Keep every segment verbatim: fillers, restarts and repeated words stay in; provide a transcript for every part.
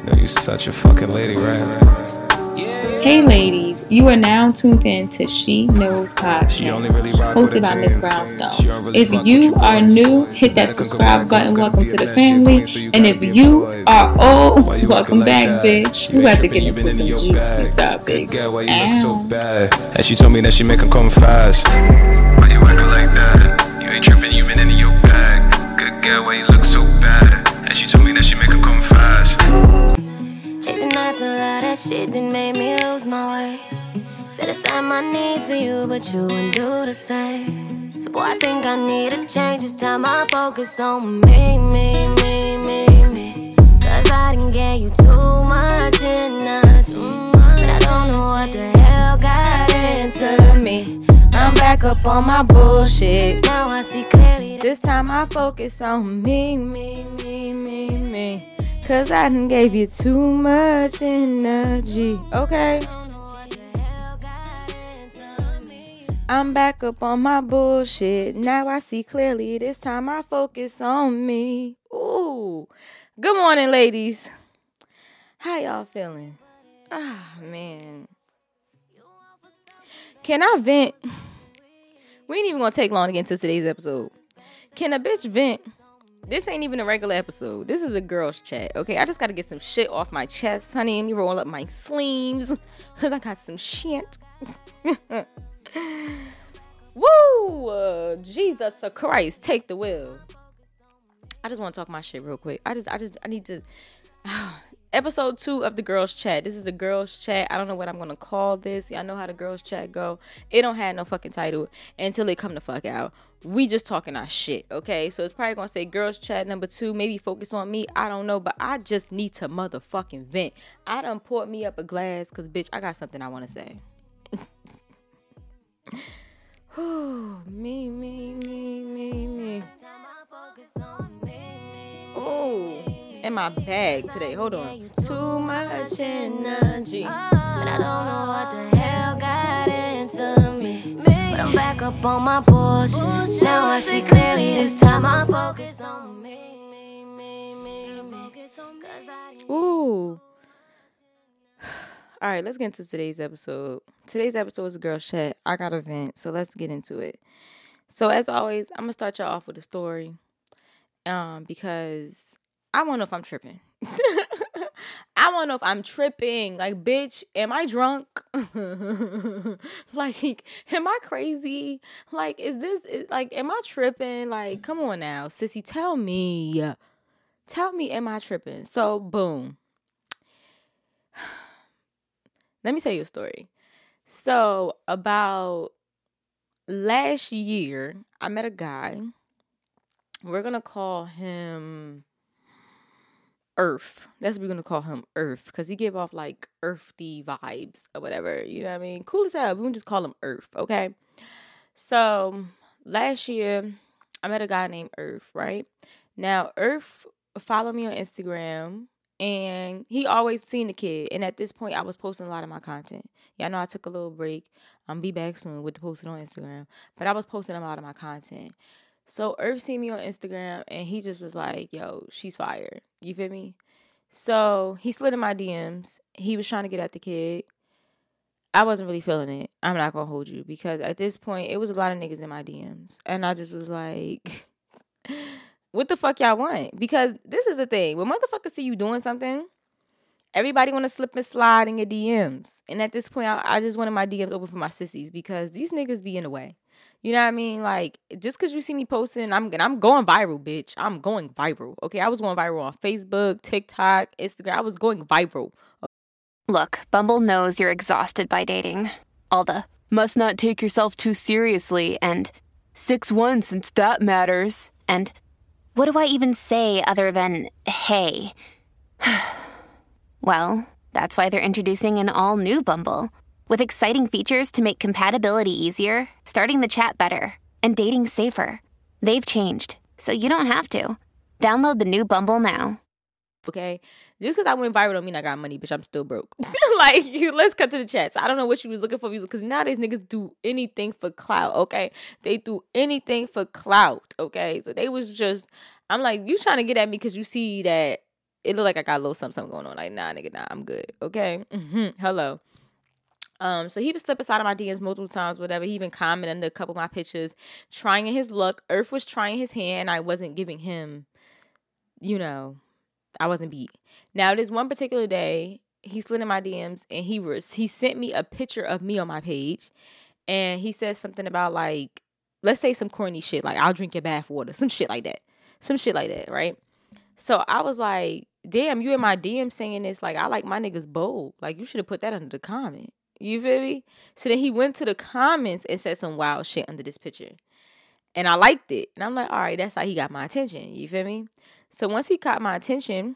Yo, you such a fucking lady, right? Hey ladies, you are now tuned in to She Knows Podcast, really hosted by Miss Brownstone. Really if you are boys. new, hit that subscribe button. Welcome to the family. So and if you boy. are old, welcome like back, that? bitch. We about to get into some juicy topics. Girl, why you look so bad? And she told me that she make her come fast. Why you acting like that? You ain't tripping, you been in your bag. Good girl, why you look so bad? And she told me that she make her come fast. Chasing after all that shit that made me lose my way. Set aside my needs for you, but you wouldn't do the same. So boy, I think I need a change. It's time I focus on me, me, me, me, me. Cause I didn't get you too much energy, but I don't know what the hell got into me. I'm back up on my bullshit. Now I see clearly. This time I focus on me, me, me, me, me. Cause I done gave you too much energy, okay? I'm back up on my bullshit. Now I see clearly. This time I focus on me. Ooh. Good morning, ladies. How y'all feeling? Ah, oh, man. Can I vent? We ain't even gonna take long to get into today's episode. Can a bitch vent? This ain't even a regular episode. This is a girl's chat, okay? I just got to get some shit off my chest, honey. Let me roll up my sleeves because I got some shit. Woo! Uh, Jesus Christ, take the wheel. I just want to talk my shit real quick. I just, I just, I need to... Episode two of the girls chat. This is a girls chat. I don't know what I'm gonna call this. Y'all know how the girls chat go. It don't have no fucking title until they come the fuck out. We just talking our shit, okay? So it's probably gonna say girls chat number two. Maybe focus on me. I don't know, but I just need to motherfucking vent. I done poured me up a glass because bitch, I got something I want to say. Oh, me, me, me, me, me. Oh. In my bag today. Hold on. Too much energy, but I don't know what the hell got into me. But I'm back up on my bullshit. Now I see clearly. This time I focus on me. Ooh. All right, let's get into today's episode. Today's episode is a girl chat. I got a vent, so let's get into it. So as always, I'm gonna start y'all off with a story, um, because I want to know if I'm tripping. I want to know if I'm tripping. Like, bitch, am I drunk? Like, am I crazy? Like, is this, is, like, am I tripping? Like, come on now, sissy, tell me. Tell me, am I tripping? So, boom. Let me tell you a story. So, about last year, I met a guy. We're going to call him Earth. That's what we're gonna call him, Earth, because he gave off like earthy vibes or whatever. You know what I mean? Cool as hell. We can just call him Earth, okay? So last year, I met a guy named Earth. Right now, Earth followed me on Instagram, and he always seen the kid. And at this point, I was posting a lot of my content. Yeah, I know I took a little break. I'm be back soon with the posting on Instagram, but I was posting a lot of my content. So Earth seen me on Instagram, and he just was like, yo, she's fire. You feel me? So he slid in my D Ms. He was trying to get at the kid. I wasn't really feeling it. I'm not going to hold you, because at this point, it was a lot of niggas in my D Ms. And I just was like, what the fuck y'all want? Because this is the thing. When motherfuckers see you doing something, everybody want to slip and slide in your D Ms. And at this point, I, I just wanted my D Ms open for my sissies, because these niggas be in the way. You know what I mean? Like, just because you see me posting, I'm I'm going viral, bitch. I'm going viral, okay? I was going viral on Facebook, TikTok, Instagram. I was going viral. Look, Bumble knows you're exhausted by dating. All the, must not take yourself too seriously, and six one since that matters. And what do I even say other than, hey? Well, that's why they're introducing an all-new Bumble. With exciting features to make compatibility easier, starting the chat better, and dating safer. They've changed, so you don't have to. Download the new Bumble now. Okay? Just because I went viral don't mean I got money, bitch. I'm still broke. Like, let's cut to the chats. I don't know what she was looking for, because nowadays niggas do anything for clout, okay? They do anything for clout, okay? So they was just, I'm like, you trying to get at me because you see that it looked like I got a little something, something going on. Like, nah, nigga, nah, I'm good. Okay. Mm-hmm. Hello. Um, so he was slipping inside of my D Ms multiple times, whatever. He even commented under a couple of my pictures, trying his luck. Earth was trying his hand. I wasn't giving him, you know, I wasn't beat. Now, this one particular day, he slid in my D Ms and he was, he sent me a picture of me on my page. And he said something about, like, let's say some corny shit, like, I'll drink your bath water, some shit like that. Some shit like that, right? So I was like, damn, you in my D M saying this, like, I like my niggas bold. Like, you should have put that under the comment. You feel me? So then he went to the comments and said some wild shit under this picture. And I liked it. And I'm like, all right, that's how he got my attention. You feel me? So once he caught my attention,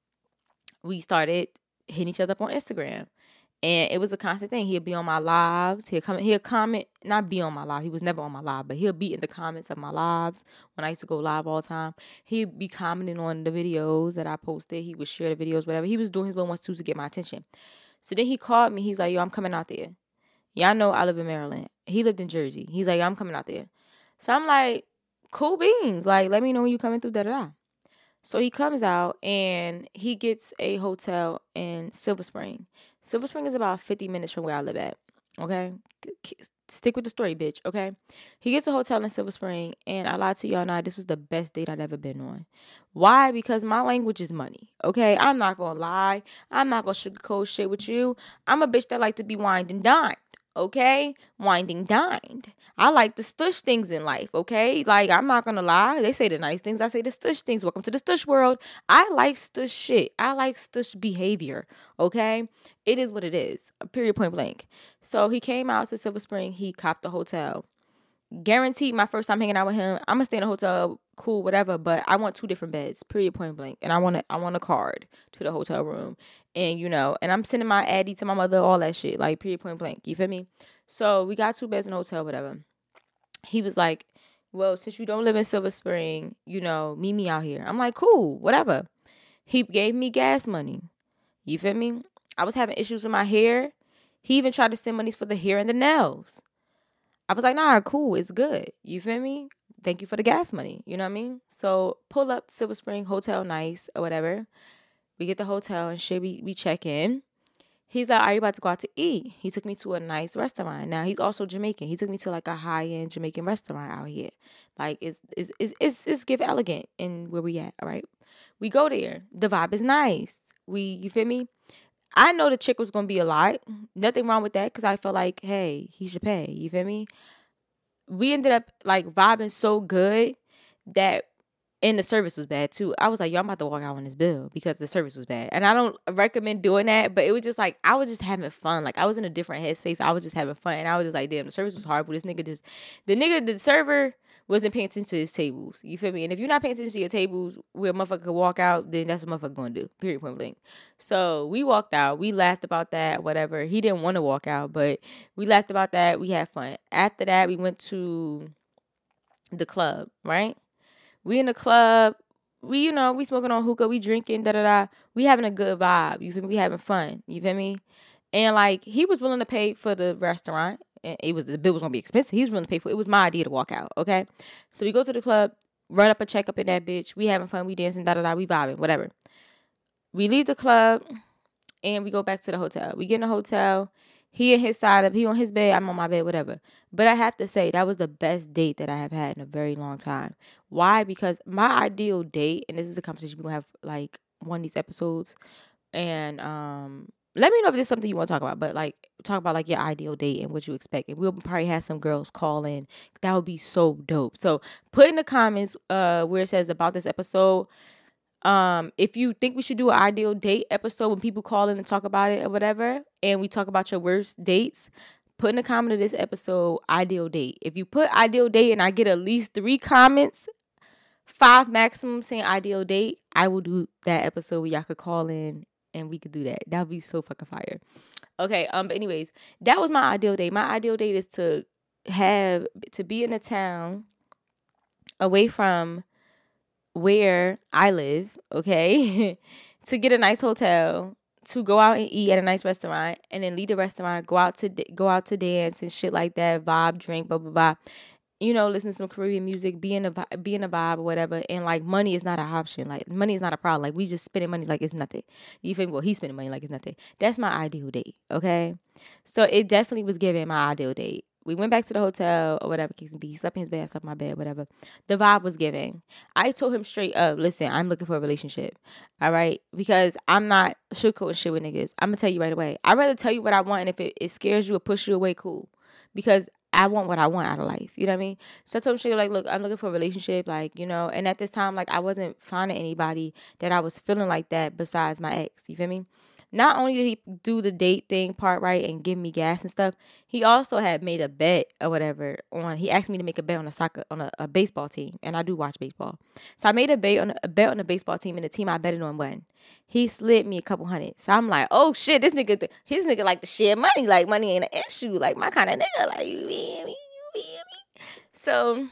we started hitting each other up on Instagram. And it was a constant thing. He'll be on my lives. He'll come, he'll comment, not be on my live. He was never on my live, but he'll be in the comments of my lives when I used to go live all the time. He'd be commenting on the videos that I posted. He would share the videos, whatever. He was doing his little ones too to get my attention. So then he called me. He's like, yo, I'm coming out there. Y'all know I live in Maryland. He lived in Jersey. He's like, yo, I'm coming out there. So I'm like, cool beans. Like, let me know when you coming through, da-da-da. So he comes out and he gets a hotel in Silver Spring. Silver Spring is about fifty minutes from where I live at, okay? Stick with the story, bitch, okay? He gets a hotel in Silver Spring, and I lied to y'all now, this was the best date I'd ever been on. Why? Because my language is money, okay? I'm not gonna lie. I'm not gonna sugarcoat shit with you. I'm a bitch that like to be wined and dined, okay? Winding dined. I like the stush things in life, okay? Like, I'm not gonna lie. They say the nice things. I say the stush things. Welcome to the stush world. I like stush shit. I like stush behavior, okay? It is what it is. Period, point blank. So he came out to Silver Spring. He copped a hotel. Guaranteed my first time hanging out with him, I'm gonna stay in a hotel, cool, whatever, but I want two different beds, period, point blank. And I want a, I want a card to the hotel room. And, you know, and I'm sending my Addy to my mother, all that shit, like, period, point blank. You feel me? So we got two beds in the hotel, whatever. He was like, well, since you don't live in Silver Spring, you know, meet me out here. I'm like, cool, whatever. He gave me gas money. You feel me? I was having issues with my hair. He even tried to send monies for the hair and the nails. I was like, nah, cool, it's good. You feel me? Thank you for the gas money. You know what I mean? So pull up Silver Spring, hotel nice or whatever. We get the hotel and shit, we, we check in. He's like, are you about to go out to eat? He took me to a nice restaurant. Now, he's also Jamaican. He took me to, like, a high-end Jamaican restaurant out here. Like, it's, it's, it's, it's, it's give elegant in where we at, all right? We go there. The vibe is nice. We, you feel me? I know the chick was going to be a lot. Nothing wrong with that because I felt like, hey, he should pay. You feel me? We ended up, like, vibing so good that, and the service was bad, too. I was like, yo, I'm about to walk out on this bill because the service was bad. And I don't recommend doing that, but it was just like, I was just having fun. Like, I was in a different headspace. I was just having fun. And I was just like, damn, the service was horrible. This nigga just, the nigga, the server wasn't paying attention to his tables. You feel me? And if you're not paying attention to your tables where a motherfucker could walk out, then that's what a motherfucker gonna do. Period, point blank. So we walked out. We laughed about that, whatever. He didn't want to walk out, but we laughed about that. We had fun. After that, we went to the club, right? We in the club. We, you know, we smoking on hookah. We drinking, da-da-da. We having a good vibe. You feel me? We having fun. You feel me? And, like, he was willing to pay for the restaurant. And it was, the bill was going to be expensive. He was willing to pay for it. It was my idea to walk out, okay? So we go to the club, run up a check up in that bitch. We having fun. We dancing, da-da-da. We vibing, whatever. We leave the club, and we go back to the hotel. We get in the hotel. He in his side of, he on his bed, I'm on my bed, whatever. But I have to say, that was the best date that I have had in a very long time. Why? Because my ideal date, and this is a conversation we're going to have, like, one of these episodes. And um, let me know if there's something you want to talk about. But, like, talk about, like, your ideal date and what you expect. And we'll probably have some girls call in. That would be so dope. So put in the comments uh, where it says about this episode. Um, if you think we should do an ideal date episode when people call in and talk about it or whatever, and we talk about your worst dates, put in the comment of this episode, ideal date. If you put ideal date and I get at least three comments, five maximum saying ideal date, I will do that episode where y'all could call in and we could do that. That would be so fucking fire. Okay, um, but anyways, that was my ideal date. My ideal date is to have, to be in a town away from where I live, okay, to get a nice hotel, to go out and eat at a nice restaurant, and then leave the restaurant, go out to go out to dance and shit like that, vibe, drink, blah, blah, blah, you know, listen to some Caribbean music, be in a vi- be in a vibe or whatever, and like money is not an option. Like money is not a problem. Like we just spending money like it's nothing. You feel me? Well, he's spending money like it's nothing. That's my ideal date. Okay, so it definitely was giving my ideal date. We went back to the hotel or whatever case may be. He slept in his bed, I slept in my bed, whatever. The vibe was giving. I told him straight up, listen, I'm looking for a relationship. All right? Because I'm not sugarcoating shit with niggas. I'm going to tell you right away. I'd rather tell you what I want, and if it, it scares you or pushes you away, cool. Because I want what I want out of life. You know what I mean? So I told him straight up, like, look, I'm looking for a relationship. Like, you know, and at this time, like, I wasn't finding anybody that I was feeling like that besides my ex. You feel me? Not only did he do the date thing part right and give me gas and stuff, he also had made a bet or whatever on. He asked me to make a bet on a soccer on a, a baseball team, and I do watch baseball. So I made a bet on a, a bet on a baseball team, and the team I betted on won. He slid me a couple hundred. So I'm like, oh shit, this nigga, th- his nigga like to share money. Like money ain't an issue. Like my kind of nigga. Like you feel me, you feel me. So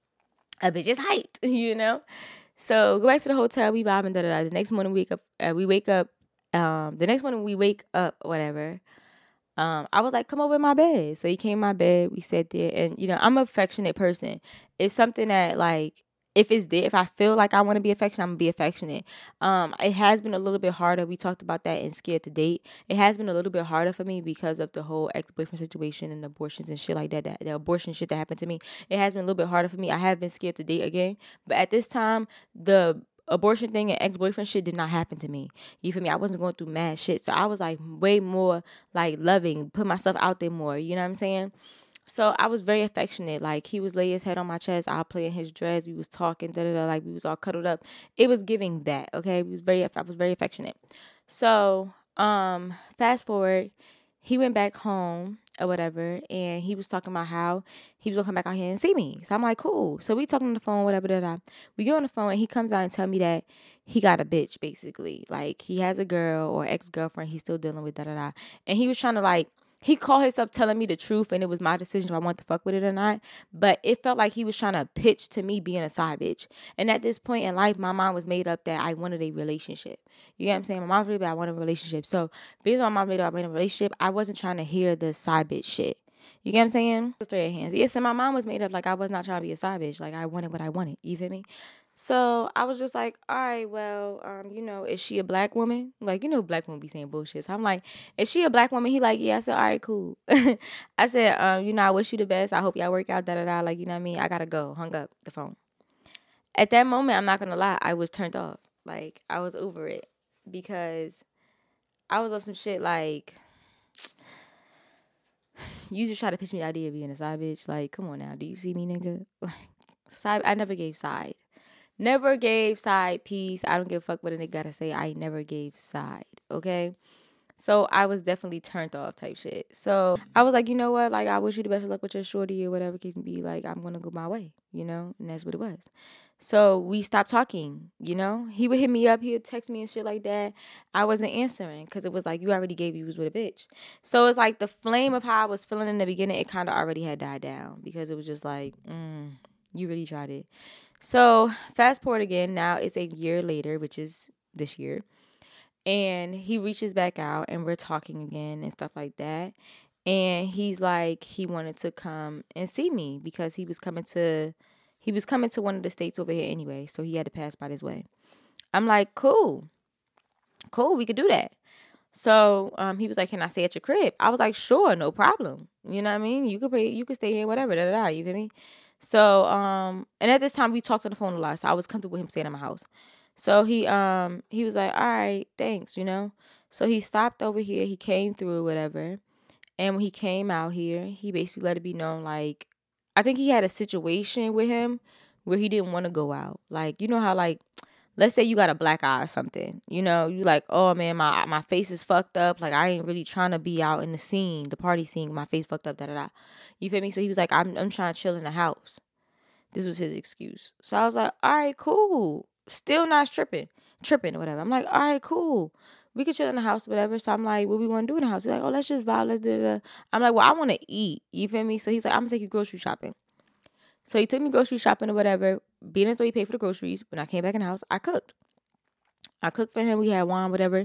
a bitch is hyped, you know. So go back to the hotel. We vibing. Da da da. The next morning we wake up. Uh, we wake up. Um, the next morning we wake up, whatever. Um, I was like, come over in my bed. So he came in my bed. We sat there, and you know, I'm an affectionate person. It's something that like, if it's there, if I feel like I want to be affectionate, I'm gonna be affectionate. Um, it has been a little bit harder. We talked about that in Scared to Date. It has been a little bit harder for me because of the whole ex-boyfriend situation and abortions and shit like that. that the abortion shit that happened to me. It has been a little bit harder for me. I have been scared to date again, but at this time, the abortion thing and ex-boyfriend shit did not happen to me. You feel me? I wasn't going through mad shit. So I was like way more like loving, put myself out there more. You know what I'm saying? So I was very affectionate. Like he was lay his head on my chest. I'll play in his dress. We was talking, da da da. Like we was all cuddled up. It was giving that. Okay, we was very. I was very affectionate. So um, fast forward, he went back home or whatever, and he was talking about how he was gonna come back out here and see me. So I'm like, cool. So we talking on the phone, whatever, da da. We get on the phone, and he comes out and tell me that he got a bitch, basically. Like he has a girl or ex-girlfriend he's still dealing with, da da da. And he was trying to like. He called himself telling me the truth, and it was my decision if I wanted to fuck with it or not. But it felt like he was trying to pitch to me being a side bitch. And at this point in life, my mind was made up that I wanted a relationship. You get what I'm saying? My mom was made up I wanted a relationship. So based on my mom made up I wanted a relationship, I wasn't trying to hear the side bitch shit. You get what I'm saying? Straight hands. Yes, and my mom was made up like I was not trying to be a side bitch. Like I wanted what I wanted. You feel me? So I was just like, all right, well, um, you know, is she a black woman? Like, you know, black women be saying bullshit. So I'm like, is she a black woman? He like, yeah. I said, all right, cool. I said, um, you know, I wish you the best. I hope y'all work out, da da da. Like, you know what I mean? I gotta go. Hung up the phone. At that moment, I'm not gonna lie, I was turned off. Like, I was over it because I was on some shit like, you just try to pitch me the idea of being a side bitch. Like, come on now, do you see me, nigga? Like, side. I never gave side. Never gave side piece. I don't give a fuck what a nigga gotta say. I never gave side. Okay? So I was definitely turned off type shit. So I was like, you know what? Like, I wish you the best of luck with your shorty or whatever case may be. Like, I'm gonna go my way, you know? And that's what it was. So we stopped talking, you know? He would hit me up. He would text me and shit like that. I wasn't answering because it was like, you already gave you was with a bitch. So it's like the flame of how I was feeling in the beginning, it kind of already had died down because it was just like, mm, you really tried it. So fast forward again, now it's a year later, which is this year. And he reaches back out and we're talking again and stuff like that. And he's like, he wanted to come and see me because he was coming to, he was coming to one of the states over here anyway. So he had to pass by this way. I'm like, cool, cool, we could do that. So um, he was like, can I stay at your crib? I was like, sure, no problem. You know what I mean? You could pay, you could stay here, whatever, da da da. You feel me? So, um, and at this time we talked on the phone a lot, so I was comfortable with him staying at my house. So he, um, he was like, all right, thanks, you know? So he stopped over here, he came through, whatever. And when he came out here, he basically let it be known, like, I think he had a situation with him where he didn't want to go out. Like, you know how, like, let's say you got a black eye or something, you know, you like, oh man, my my face is fucked up. Like, I ain't really trying to be out in the scene, the party scene, my face fucked up, da da da. You feel me? So he was like, I'm I'm trying to chill in the house. This was his excuse. So I was like, all right, cool. Still not tripping, tripping or whatever. I'm like, all right, cool. We could chill in the house, whatever. So I'm like, what we want to do in the house? He's like, oh, let's just vibe, let's do that. I'm like, well, I want to eat. You feel me? So he's like, I'm gonna take you grocery shopping. So he took me grocery shopping or whatever. Being as though he paid for the groceries. When I came back in the house, I cooked. I cooked for him. We had wine, whatever.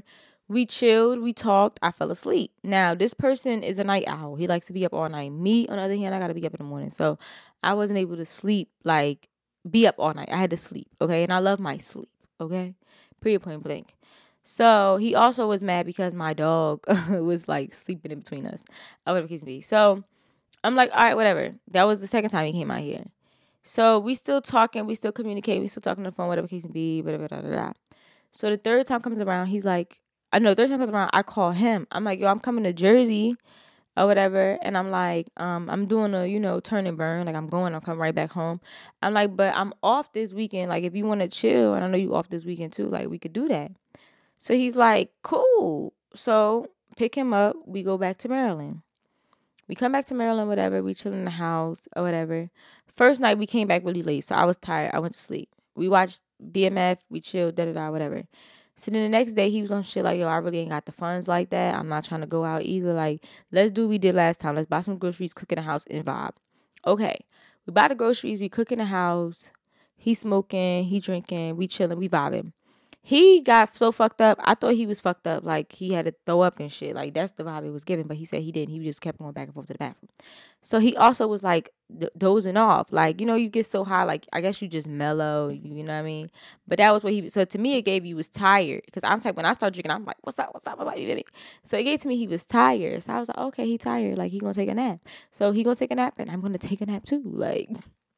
We chilled, we talked, I fell asleep. Now, this person is a night owl. He likes to be up all night. Me, on the other hand, I got to be up in the morning. So I wasn't able to sleep, like, be up all night. I had to sleep, okay? And I love my sleep, okay? Period, point blank. So he also was mad because my dog was, like, sleeping in between us. Or whatever the case may be. So I'm like, all right, whatever. That was the second time he came out here. So we still talking, we still communicate, we still talking on the phone, whatever the case may be, whatever, da, da, da. So the third time comes around, he's like, I know, the third time comes around, I call him. I'm like, yo, I'm coming to Jersey or whatever. And I'm like, um, I'm doing a, you know, turn and burn. Like, I'm going, I'm coming right back home. I'm like, but I'm off this weekend. Like, if you want to chill, and I know you off this weekend too, like, we could do that. So he's like, cool. So pick him up. We go back to Maryland. We come back to Maryland, whatever. We chill in the house or whatever. First night, we came back really late. So I was tired. I went to sleep. We watched B M F. We chilled, da-da-da, whatever. So then the next day, he was on shit like, yo, I really ain't got the funds like that. I'm not trying to go out either. Like, let's do what we did last time. Let's buy some groceries, cook in the house, and vibe. Okay. We buy the groceries. We cook in the house. He smoking. He drinking. We chilling. We vibing. He got so fucked up. I thought he was fucked up. Like, he had to throw up and shit. Like, that's the vibe it was giving. But he said he didn't. He just kept going back and forth to the bathroom. So he also was, like, d- dozing off. Like, you know, you get so high. Like, I guess you just mellow. You know what I mean? But that was what he... So, to me, it gave he was tired. Because I'm type, when I start drinking, I'm like, what's up? What's up? What's up? You get me? So, it gave to me he was tired. So, I was like, okay, he tired. Like, he gonna take a nap. So, he gonna take a nap, and I'm gonna take a nap, too. Like...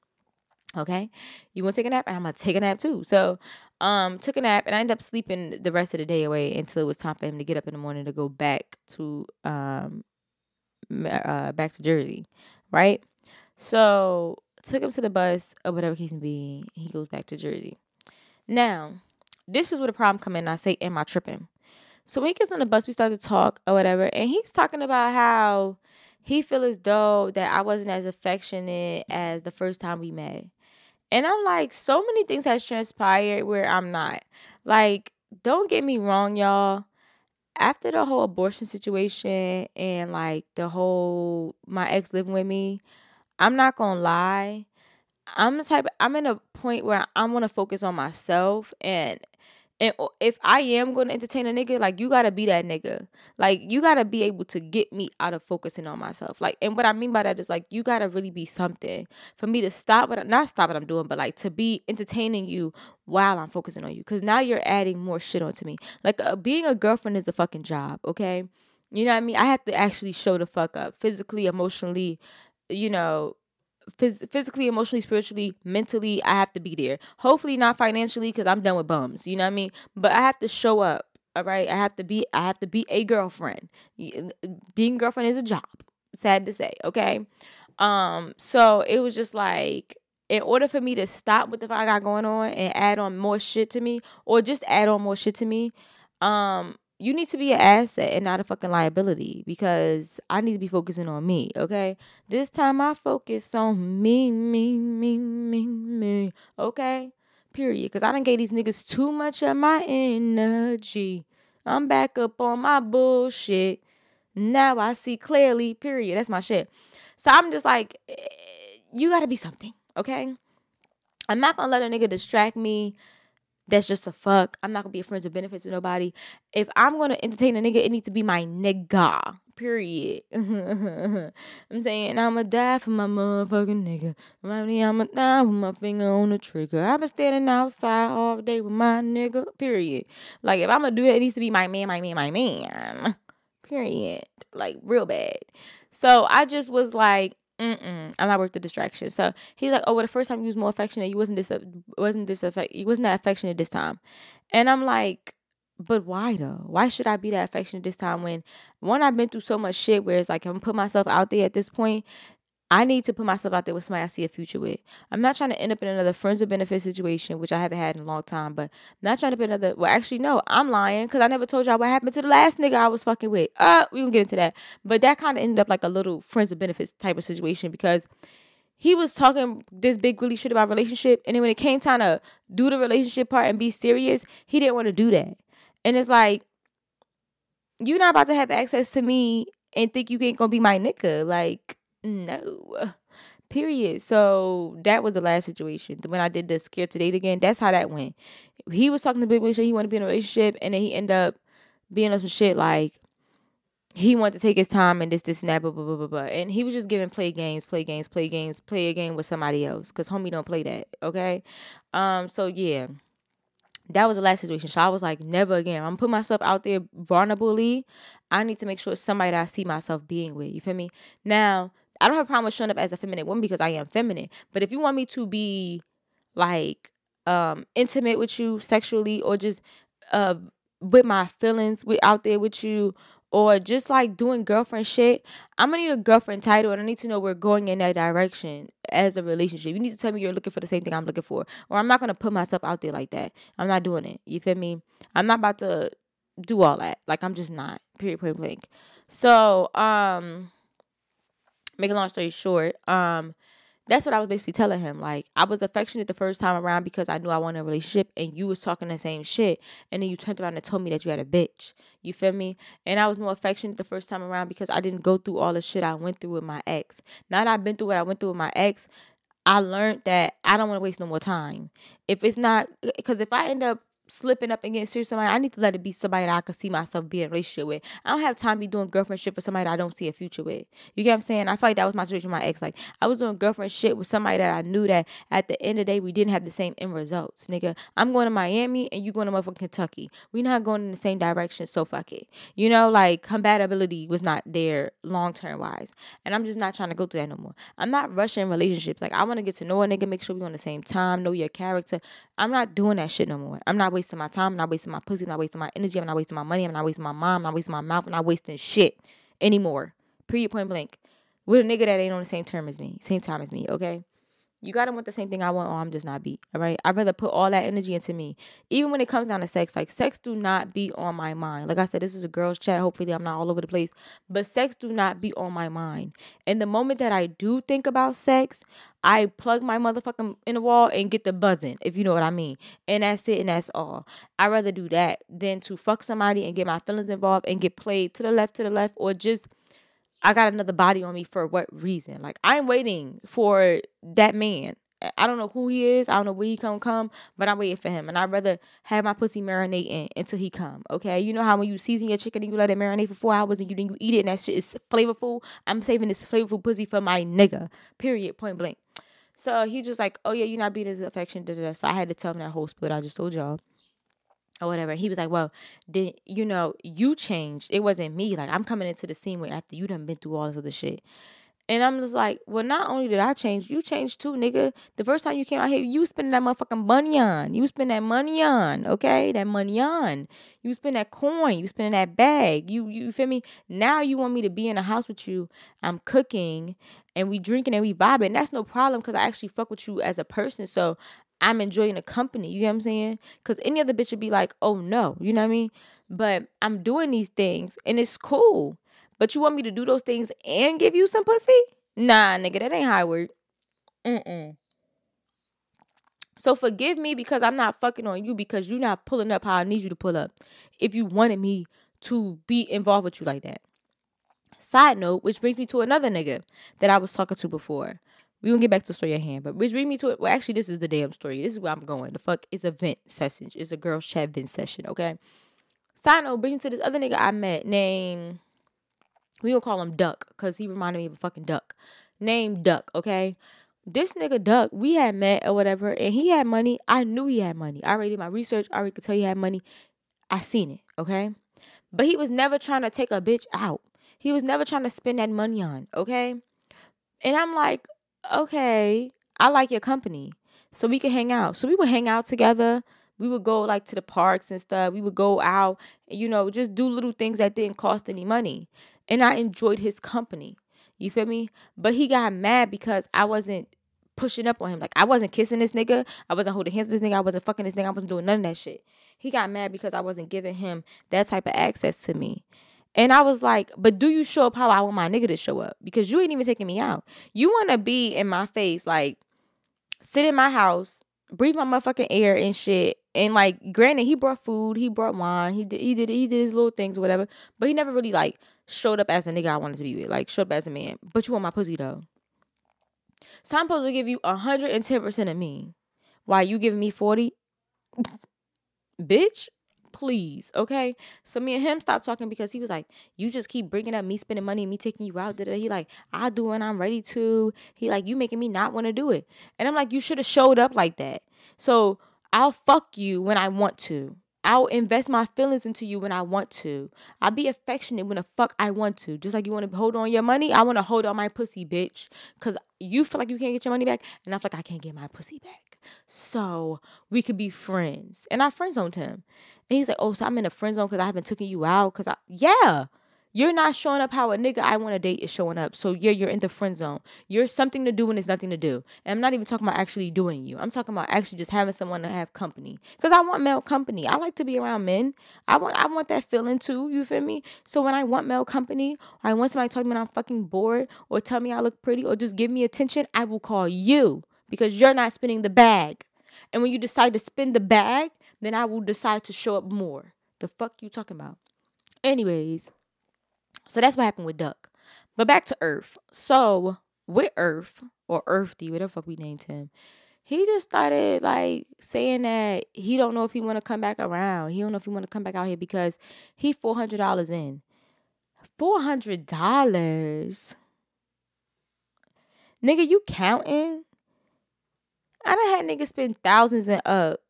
Okay, you gonna take a nap, and I'm gonna take a nap too. So, um, took a nap, and I ended up sleeping the rest of the day away until it was time for him to get up in the morning to go back to um, uh, back to Jersey, right? So, took him to the bus or whatever case may be. He goes back to Jersey. Now, this is where the problem come in. I say, am I tripping? So when he gets on the bus, we start to talk or whatever, and he's talking about how he feel as though that I wasn't as affectionate as the first time we met. And I'm like, so many things has transpired where I'm not. Like, don't get me wrong, y'all. After the whole abortion situation and, like, the whole, my ex living with me, I'm not gonna lie. I'm the type, I'm in a point where I want to focus on myself. And And if I am going to entertain a nigga, like, you got to be that nigga. Like, you got to be able to get me out of focusing on myself. Like, and what I mean by that is, like, you got to really be something for me to stop what, not stop what I'm doing, but, like, to be entertaining you while I'm focusing on you. Because now you're adding more shit onto me. Like, uh, being a girlfriend is a fucking job, okay? You know what I mean? I have to actually show the fuck up physically, emotionally, you know, Phys- physically, emotionally, spiritually, mentally. I have to be there. Hopefully not financially, because I'm done with bums. You know what I mean? But I have to show up. All right. I have to be. I have to be a girlfriend. Being a girlfriend is a job. Sad to say. Okay. Um. So it was just like, in order for me to stop what the fuck I got going on and add on more shit to me, or just add on more shit to me, um. you need to be an asset and not a fucking liability, because I need to be focusing on me, okay? This time I focus on me, me, me, me, me, okay? Period. Because I done gave these niggas too much of my energy. I'm back up on my bullshit. Now I see clearly, period. That's my shit. So I'm just like, you gotta be something, okay? I'm not gonna let a nigga distract me. That's just a fuck. I'm not gonna be a friends with benefits with nobody. If I'm gonna entertain a nigga, it needs to be my nigga. Period. I'm saying I'ma die for my motherfucking nigga. I'ma die with my finger on the trigger. I've been standing outside all day with my nigga. Period. Like, if I'm gonna do that, it needs to be my man, my man, my man. Period. Like, real bad. So I just was like, Mm-mm, I'm not worth the distraction. So he's like, oh, well, the first time you was more affectionate, you wasn't this, wasn't this affect, you wasn't that affectionate this time. And I'm like, but why though? Why should I be that affectionate this time when, one, I've been through so much shit where it's like, I'm put myself out there at this point. I need to put myself out there with somebody I see a future with. I'm not trying to end up in another friends with benefits situation, which I haven't had in a long time, but I'm not trying to be another, well, actually, no, I'm lying, because I never told y'all what happened to the last nigga I was fucking with. Uh, we gonna get into that. But that kind of ended up like a little friends with benefits type of situation, because he was talking this big really shit about relationship, and then when it came time to do the relationship part and be serious, he didn't want to do that. And it's like, you're not about to have access to me and think you ain't gonna be my nigga. Like, no, period. So that was the last situation. When I did the Scared to Date Again, that's how that went. He was talking to Big Willie, he wanted to be in a relationship, and then he ended up being on some shit like he wanted to take his time and this, this, and that, blah, blah, blah, blah, blah. And he was just giving play games, play games, play games, play a game with somebody else. Because homie don't play that, okay? Um, so, yeah. That was the last situation. So I was like, never again. I'm putting myself out there vulnerably. I need to make sure it's somebody that I see myself being with. You feel me? Now, I don't have a problem with showing up as a feminine woman because I am feminine. But if you want me to be, like, um, intimate with you sexually or just uh, with my feelings with, out there with you, or just like doing girlfriend shit, I'm gonna need a girlfriend title and I need to know we're going in that direction as a relationship. You need to tell me you're looking for the same thing I'm looking for, or I'm not gonna put myself out there like that. I'm not doing it. You feel me? I'm not about to do all that. Like, I'm just not. Period, point blank. So, um, make a long story short, um, that's what I was basically telling him. Like, I was affectionate the first time around because I knew I wanted a relationship and you was talking the same shit. And then you turned around and told me that you had a bitch. You feel me? And I was more affectionate the first time around because I didn't go through all the shit I went through with my ex. Now that I've been through what I went through with my ex, I learned that I don't want to waste no more time. If it's not, because if I end up slipping up and getting serious with somebody, I need to let it be somebody that I can see myself being in a relationship with. I don't have time to be doing girlfriend shit for somebody that I don't see a future with. You get what I'm saying? I feel like that was my situation with my ex. Like, I was doing girlfriend shit with somebody that I knew that at the end of the day, we didn't have the same end results. Nigga, I'm going to Miami and you going to motherfucking Kentucky. We not going in the same direction, so fuck it. You know, like, compatibility was not there long-term wise. And I'm just not trying to go through that no more. I'm not rushing relationships. Like, I want to get to know a nigga, make sure we on the same time, know your character. I'm not doing that shit no more. I'm not wasting my time. I'm not wasting my pussy. I'm not wasting my energy. I'm not wasting my money. I'm not wasting my mom. I'm not wasting my mouth. I'm not wasting shit anymore. Period, point blank. With a nigga that ain't on the same term as me, same time as me, okay? You gotta want the same thing I want, or I'm just not beat, all right? I'd rather put all that energy into me. Even when it comes down to sex, like, sex do not be on my mind. Like I said, this is a girl's chat. Hopefully I'm not all over the place. But sex do not be on my mind. And the moment that I do think about sex, I plug my motherfucking in the wall and get the buzzing, if you know what I mean. And that's it, and that's all. I'd rather do that than to fuck somebody and get my feelings involved and get played to the left, to the left, or just I got another body on me for what reason? Like, I'm waiting for that man. I don't know who he is. I don't know where he come come, but I'm waiting for him. And I'd rather have my pussy marinating until he come, okay? You know how when you season your chicken and you let it marinate for four hours and you then you eat it and that shit is flavorful? I'm saving this flavorful pussy for my nigga, period, point blank. So he just like, oh, yeah, you're not being as affectionate. Da, da, da. So I had to tell him that whole split I just told y'all. Or whatever. He was like, well, then, you know, you changed. It wasn't me. Like, I'm coming into the scene where after you done been through all this other shit. And I'm just like, well, not only did I change, you changed too, nigga. The first time you came out here, you spending that motherfucking money on. You spend that money on, okay? That money on. You spend that coin. You spending that bag. You, you feel me? Now you want me to be in the house with you. I'm cooking and we drinking and we vibing. That's no problem because I actually fuck with you as a person. So I'm enjoying the company, you get what I'm saying? Because any other bitch would be like, oh no, you know what I mean? But I'm doing these things and it's cool. But you want me to do those things and give you some pussy? Nah, nigga, that ain't how it work. Mm-mm. So forgive me because I'm not fucking on you because you're not pulling up how I need you to pull up. If you wanted me to be involved with you like that. Side note, which brings me to another nigga that I was talking to before. We're going to get back to the story at hand. But which brings me to it. Well, actually, this is the damn story. This is where I'm going. The fuck is a vent session. It's a girl's chat vent session, okay? Side note, bring me to this other nigga I met named, we going to call him Duck because he reminded me of a fucking duck. Named Duck, okay? This nigga Duck, we had met or whatever, and he had money. I knew he had money. I already did my research. I already could tell he had money. I seen it, okay? But he was never trying to take a bitch out. He was never trying to spend that money on, okay? And I'm like, okay, I like your company, so we can hang out. So we would hang out together. We would go like to the parks and stuff. We would go out, and, you know, just do little things that didn't cost any money. And I enjoyed his company. You feel me? But he got mad because I wasn't pushing up on him. Like, I wasn't kissing this nigga. I wasn't holding hands with this nigga. I wasn't fucking this nigga. I wasn't doing none of that shit. He got mad because I wasn't giving him that type of access to me. And I was like, but do you show up how I want my nigga to show up? Because you ain't even taking me out. You want to be in my face, like, sit in my house, breathe my motherfucking air and shit. And, like, granted, he brought food, he brought wine, he did, he did, he did his little things or whatever. But he never really, like, showed up as a nigga I wanted to be with. Like, showed up as a man. But you want my pussy, though. So I'm supposed to give you one hundred ten percent of me. Why, you giving me forty? Bitch, please, okay? So me and him stopped talking because he was like, you just keep bringing up me spending money and me taking you out. Da-da. He like, I do when I'm ready to. He like, you making me not want to do it. And I'm like, you should have showed up like that. So I'll fuck you when I want to. I'll invest my feelings into you when I want to. I'll be affectionate when the fuck I want to. Just like you want to hold on your money, I want to hold on my pussy, bitch. Because you feel like you can't get your money back, and I feel like I can't get my pussy back. So we could be friends. And I friend zoned him. And he's like, oh, so I'm in a friend zone because I haven't taken you out? Because I, yeah. You're not showing up how a nigga I want to date is showing up. So yeah, you're in the friend zone. You're something to do when there's nothing to do. And I'm not even talking about actually doing you. I'm talking about actually just having someone to have company. Because I want male company. I like to be around men. I want I want that feeling too. You feel me? So when I want male company, or I want somebody to talk to me when I'm fucking bored, or tell me I look pretty, or just give me attention, I will call you. Because you're not spending the bag. And when you decide to spend the bag, then I will decide to show up more. The fuck you talking about? Anyways. So that's what happened with Duck. But back to Earth. So with Earth, or Earthy, whatever the fuck we named him, he just started like saying that he don't know if he want to come back around. He don't know if he want to come back out here because he four hundred dollars in. four hundred dollars? Nigga, you counting? I done had niggas spend thousands and up.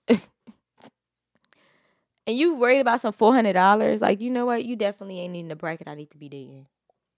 And you worried about some four hundred dollars? Like, you know what? You definitely ain't in the bracket I need to be dating.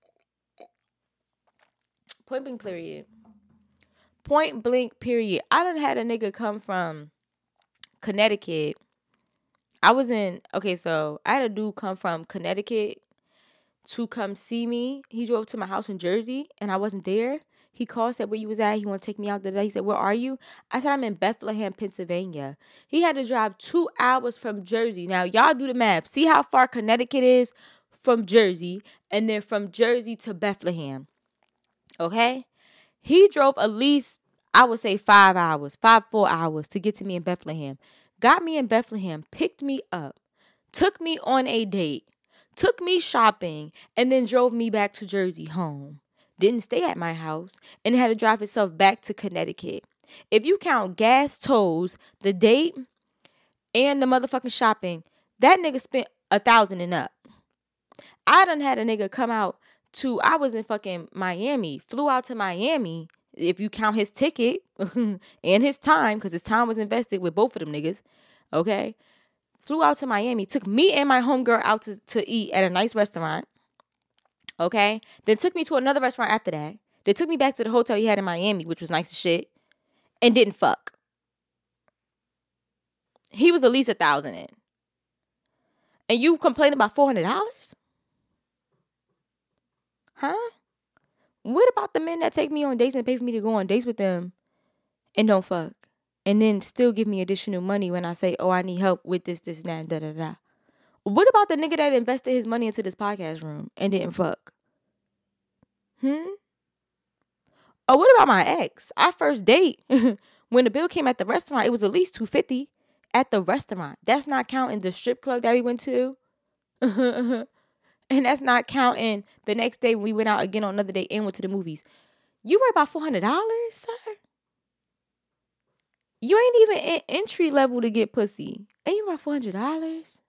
Point blank period. Point blank period. I done had a nigga come from Connecticut. I was in, okay, so I had a dude come from Connecticut to come see me. He drove to my house in Jersey, and I wasn't there. He called, said, where you was at? He want to take me out today. He said, where are you? I said, I'm in Bethlehem, Pennsylvania. He had to drive two hours from Jersey. Now, y'all do the math. See how far Connecticut is from Jersey, and then from Jersey to Bethlehem. Okay? He drove at least, I would say, five hours, five, four hours to get to me in Bethlehem. Got me in Bethlehem, picked me up, took me on a date, took me shopping, and then drove me back to Jersey home. Didn't stay at my house, and had to drive itself back to Connecticut. If you count gas, tolls, the date, and the motherfucking shopping, that nigga spent a thousand and up. I done had a nigga come out to, I was in fucking Miami, flew out to Miami, if you count his ticket and his time, because his time was invested with both of them niggas, okay? Flew out to Miami, took me and my homegirl out to, to eat at a nice restaurant. Okay? Then took me to another restaurant after that. They took me back to the hotel he had in Miami, which was nice as shit. And didn't fuck. He was at least a thousand in. And you complain about four hundred dollars? Huh? What about the men that take me on dates and pay for me to go on dates with them and don't fuck? And then still give me additional money when I say, oh, I need help with this, this, and that, da, da, da. What about the nigga that invested his money into this podcast room and didn't fuck? Hmm? Oh, what about my ex? Our first date, when the bill came at the restaurant, it was at least two hundred fifty dollars at the restaurant. That's not counting the strip club that we went to. And that's not counting the next day when we went out again on another date and went to the movies. You worry about four hundred dollars, sir? You ain't even in entry level to get pussy. And you about four hundred dollars?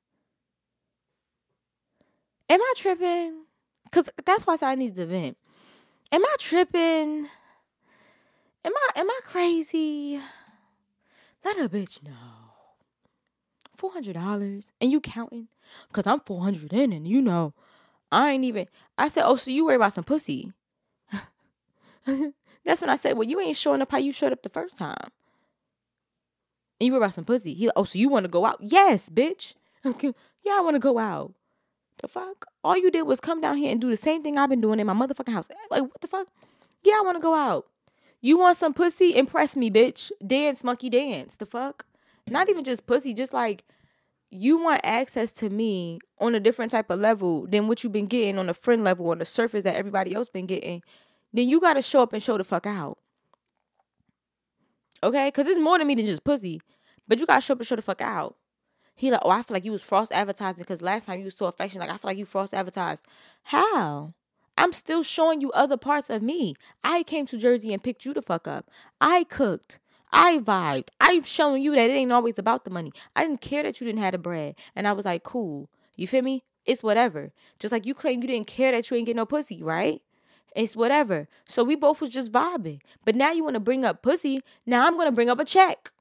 Am I tripping? Because that's why I said I need to vent. Am I tripping? Am I am I crazy? Let a bitch know. four hundred dollars and you counting? Because I'm four hundred in and you know, I ain't even. I said, oh, so you worry about some pussy. That's when I said, well, you ain't showing up how you showed up the first time. And you worry about some pussy. He like, oh, so you want to go out? Yes, bitch. Yeah, I want to go out. The fuck? All you did was come down here and do the same thing I've been doing in my motherfucking house. Like, what the fuck? Yeah, I want to go out. You want some pussy? Impress me, bitch. Dance, monkey, dance. The fuck? Not even just pussy. Just like, you want access to me on a different type of level than what you've been getting on the friend level, on the surface that everybody else been getting. Then you got to show up and show the fuck out. Okay? Because it's more than me than just pussy. But you got to show up and show the fuck out. He like, oh, I feel like you was false advertising because last time you was so affectionate. Like, I feel like you false advertised. How? I'm still showing you other parts of me. I came to Jersey and picked you the fuck up. I cooked. I vibed. I'm showing you that it ain't always about the money. I didn't care that you didn't have the bread. And I was like, cool. You feel me? It's whatever. Just like you claim you didn't care that you ain't get no pussy, right? It's whatever. So we both was just vibing. But now you want to bring up pussy. Now I'm going to bring up a check.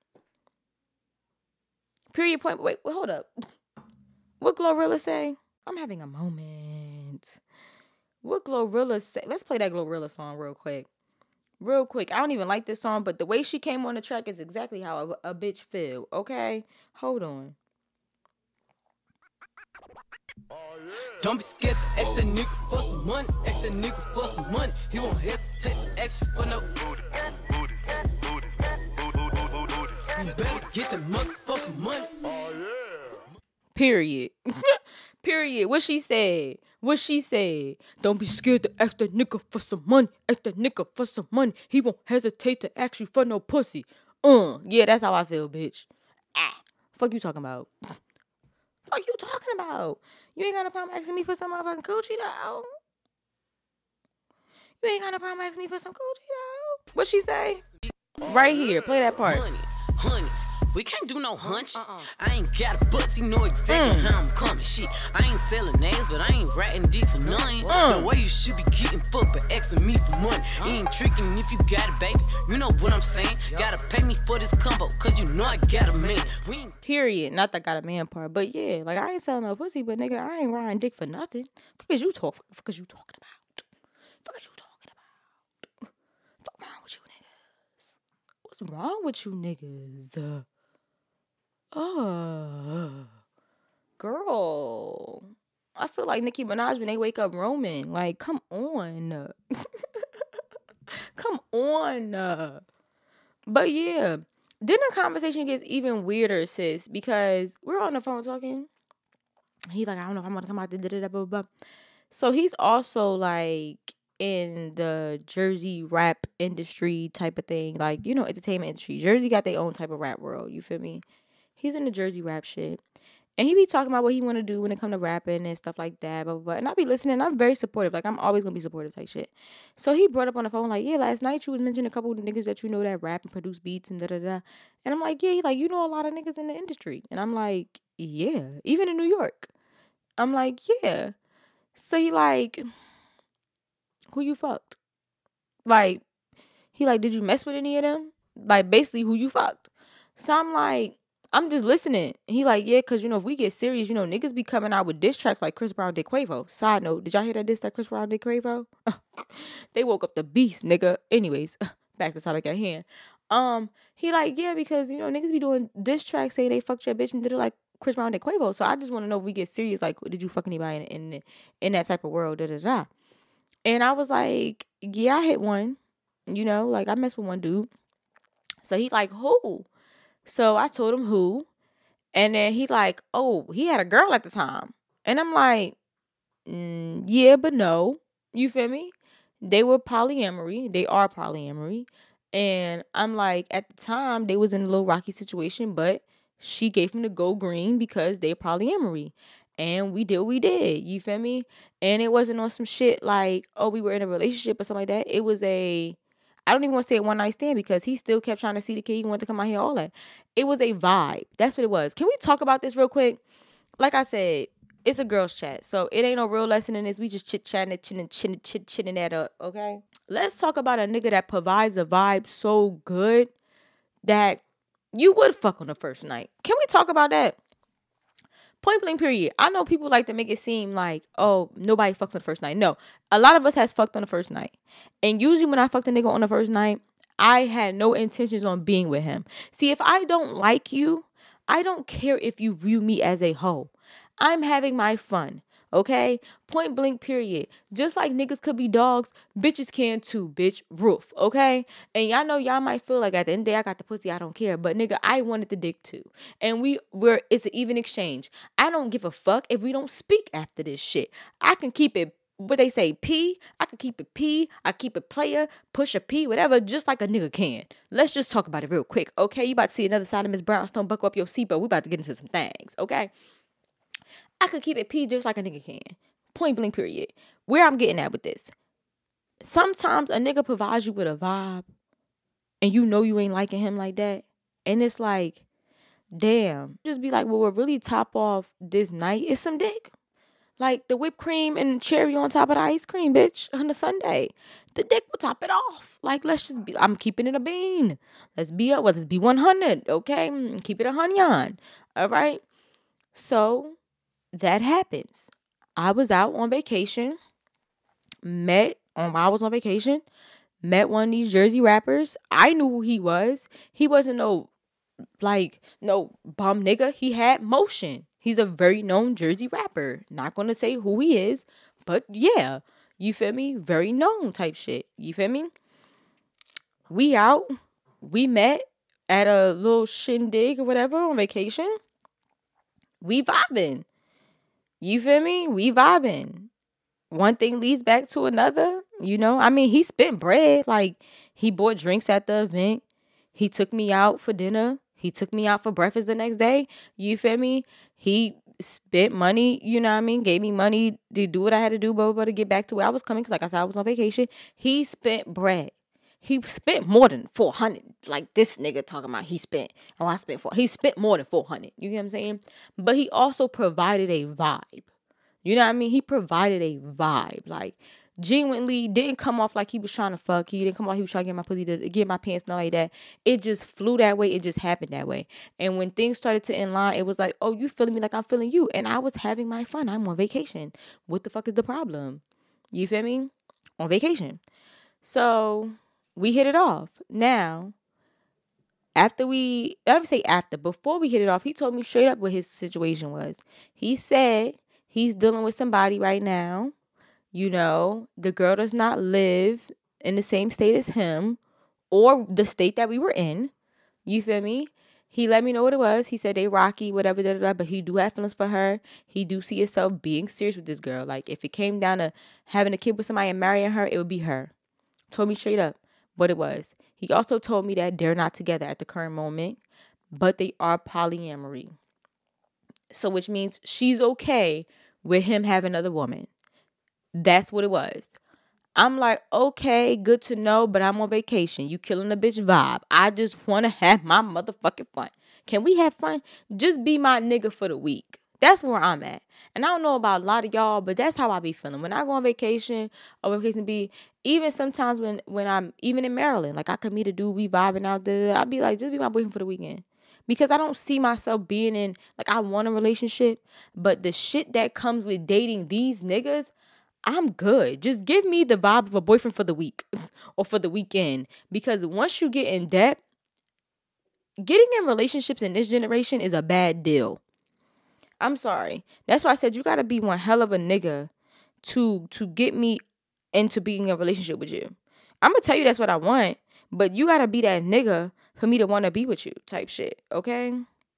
Period point. Wait, wait, hold up. What Glorilla say? I'm having a moment. What Glorilla say? Let's play that Glorilla song real quick. Real quick. I don't even like this song, but the way she came on the track is exactly how a, a bitch feel. Okay? Hold on. Don't be scared to ask the nigga for some money. Ask the nigga for some money. He won't hesitate to ask you for no booty. You better get the motherfucking money. Period. Period. What she said. What she said. Don't be scared to ask the nigga for some money. Ask the nigga for some money. He won't hesitate to ask you for no pussy. Uh, yeah, that's how I feel, bitch. Ah, fuck you talking about? Fuck you talking about? You ain't got no problem asking me for some motherfucking coochie though. You ain't got no problem asking me for some coochie though. What she say? Right here. Play that part. Honey, honeys. We can't do no hunch. Uh-uh. I ain't got a butts, you know exactly mm. how I'm coming. Shit, I ain't selling names, but I ain't ratting dick for none. Mm. The way you should be getting fucked, but asking me for money. Uh. You ain't tricking if you got it, baby. You know what I'm saying? Yep. Gotta pay me for this combo, cause you know I got a man. We ain't- Period. Not that I got a man part, but yeah, like I ain't selling no pussy, but nigga, I ain't riding dick for nothing. Fuck is you talk? Fuck is you talking about? Fuck is you talking about? Fuck wrong with you niggas? What's wrong with you niggas? Uh, Oh, girl. I feel like Nicki Minaj when they wake up roaming. Like, come on. Come on. But yeah. Then the conversation gets even weirder, sis, because we're on the phone talking. He's like, I don't know if I'm going to come out. Da, da, da, blah, blah. So he's also like in the Jersey rap industry type of thing. Like, you know, entertainment industry. Jersey got their own type of rap world. You feel me? He's in the Jersey rap shit. And he be talking about what he want to do when it come to rapping and stuff like that. Blah, blah, blah. And I be listening. I'm very supportive. Like, I'm always going to be supportive type shit. So he brought up on the phone, like, yeah, last night you was mentioning a couple of niggas that you know that rap and produce beats and da-da-da. And I'm like, yeah, he like, you know a lot of niggas in the industry. And I'm like, yeah. Even in New York. I'm like, yeah. So he like, who you fucked? Like, he like, did you mess with any of them? Like, basically, who you fucked? So I'm like, I'm just listening. He like, yeah, because, you know, if we get serious, you know, niggas be coming out with diss tracks like Chris Brown did Quavo. Side note, did y'all hear that diss that Chris Brown did Quavo? They woke up the beast, nigga. Anyways, back to the topic at hand. Um, he like, yeah, because, you know, niggas be doing diss tracks saying they fucked your bitch and did it like Chris Brown did Quavo. So I just want to know if we get serious, like, did you fuck anybody in, in, in that type of world, da da da. And I was like, yeah, I hit one. You know, like, I messed with one dude. So he like, who? So I told him who, and then he like, oh, he had a girl at the time. And I'm like, mm, yeah, but no. You feel me? They were polyamory. They are polyamory. And I'm like, at the time, they was in a little rocky situation, but she gave him the go green because they polyamory. And we did what we did. You feel me? And it wasn't on some shit like, oh, we were in a relationship or something like that. It was a... I don't even want to say a one night stand because he still kept trying to see the kid. He wanted to come out here, all that. It was a vibe. That's what it was. Can we talk about this real quick? Like I said, it's a girls chat. So it ain't no real lesson in this. We just chit chatting and chitting, chitting, chit, chitting that up, okay? Let's talk about a nigga that provides a vibe so good that you would fuck on the first night. Can we talk about that? Point blank period. I know people like to make it seem like, oh, nobody fucks on the first night. No. A lot of us has fucked on the first night. And usually when I fucked a nigga on the first night, I had no intentions on being with him. See, if I don't like you, I don't care if you view me as a hoe. I'm having my fun. Okay? Point blank period. Just like niggas could be dogs, bitches can too, bitch. Roof. Okay? And y'all know y'all might feel like at the end of the day, I got the pussy, I don't care. But nigga, I wanted the dick too. And we we're it's an even exchange. I don't give a fuck if we don't speak after this shit. I can keep it, what they say, P. I can keep it P. I keep it player, push a P, whatever, just like a nigga can. Let's just talk about it real quick. Okay? You about to see another side of Miss Brownstone. Buckle up your seatbelt. We about to get into some things. Okay? I could keep it P just like a nigga can. Point blank period. Where I'm getting at with this. Sometimes a nigga provides you with a vibe and you know you ain't liking him like that. And it's like, damn. Just be like, well, what really top off this night is some dick. Like the whipped cream and cherry on top of the ice cream, bitch, on a Sunday. The dick will top it off. Like, let's just be, I'm keeping it a bean. Let's be, well, let's be one hundred, okay? Keep it a hunyan, all right? So that happens. I was out on vacation, met, on while I was on vacation, met one of these Jersey rappers. I knew who he was. He wasn't no, like, no bum nigga. He had motion. He's a very known Jersey rapper. Not going to say who he is, but yeah. You feel me? Very known type shit. You feel me? We out. We met at a little shindig or whatever on vacation. We vibing. You feel me? We vibing. One thing leads back to another. You know? I mean, he spent bread. Like, he bought drinks at the event. He took me out for dinner. He took me out for breakfast the next day. You feel me? He spent money, you know what I mean? Gave me money to do what I had to do, blah, blah, blah, to get back to where I was coming. Because like I said, I was on vacation. He spent bread. He spent more than four hundred. Like this nigga talking about he spent. Oh, I spent four. He spent more than four hundred. You get what I'm saying? But he also provided a vibe. You know what I mean? He provided a vibe. Like, genuinely didn't come off like he was trying to fuck. He didn't come off he was trying to get my pussy to get my pants, not like that. It just flew that way. It just happened that way. And when things started to in line, it was like, oh, you feeling me like I'm feeling you. And I was having my fun. I'm on vacation. What the fuck is the problem? You feel me? On vacation. So we hit it off. Now, after we, I don't say after, before we hit it off, he told me straight up what his situation was. He said he's dealing with somebody right now. You know, the girl does not live in the same state as him or the state that we were in. You feel me? He let me know what it was. He said they rocky, whatever, da, da, da, but he do have feelings for her. He do see himself being serious with this girl. Like, if it came down to having a kid with somebody and marrying her, it would be her. Told me straight up what it was. He also told me that they're not together at the current moment, but they are polyamory. So, which means she's okay with him having another woman. That's what it was. I'm like, okay, good to know, but I'm on vacation. You killing the bitch vibe. I just want to have my motherfucking fun. Can we have fun? Just be my nigga for the week. That's where I'm at. And I don't know about a lot of y'all, but that's how I be feeling. When I go on vacation, or vacation be, even sometimes when, when I'm even in Maryland, like I could meet a dude, we vibing out there. I'd be like, just be my boyfriend for the weekend. Because I don't see myself being in, like I want a relationship, but the shit that comes with dating these niggas, I'm good. Just give me the vibe of a boyfriend for the week or for the weekend. Because once you get in debt, getting in relationships in this generation is a bad deal. I'm sorry. That's why I said you got to be one hell of a nigga to, to get me into being in a relationship with you. I'm going to tell you that's what I want. But you got to be that nigga for me to want to be with you type shit. Okay?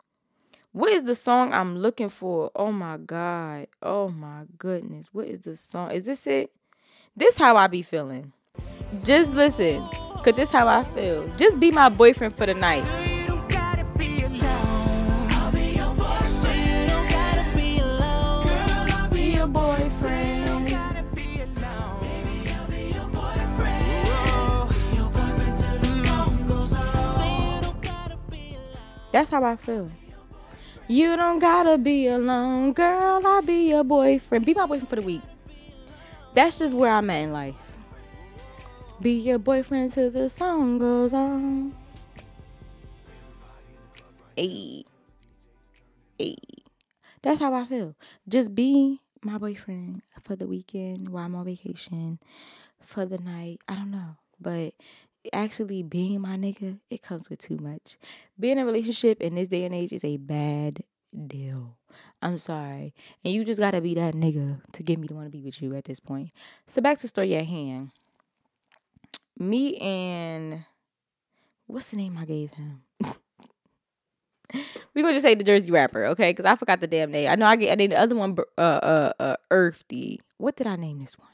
What is the song I'm looking for? Oh, my God. Oh, my goodness. What is the song? Is this it? This how I be feeling. Just listen. Because this how I feel. Just be my boyfriend for the night. That's how I feel. You don't gotta be alone, girl. I'll be your boyfriend. Be my boyfriend for the week. That's just where I'm at in life. Be your boyfriend till the song goes on. Ayy. Ayy. That's how I feel. Just be my boyfriend for the weekend while I'm on vacation. For the night. I don't know. But actually being my nigga, it comes with too much. Being in a relationship in this day and age is a bad deal. I'm sorry. And you just gotta be that nigga to get me to want to be with you at this point. So back to the story at hand. Me and what's the name I gave him? We're gonna just say the Jersey rapper, okay? Because I forgot the damn name. I know I get I named the other one uh uh uh Earthy. What did I name this one?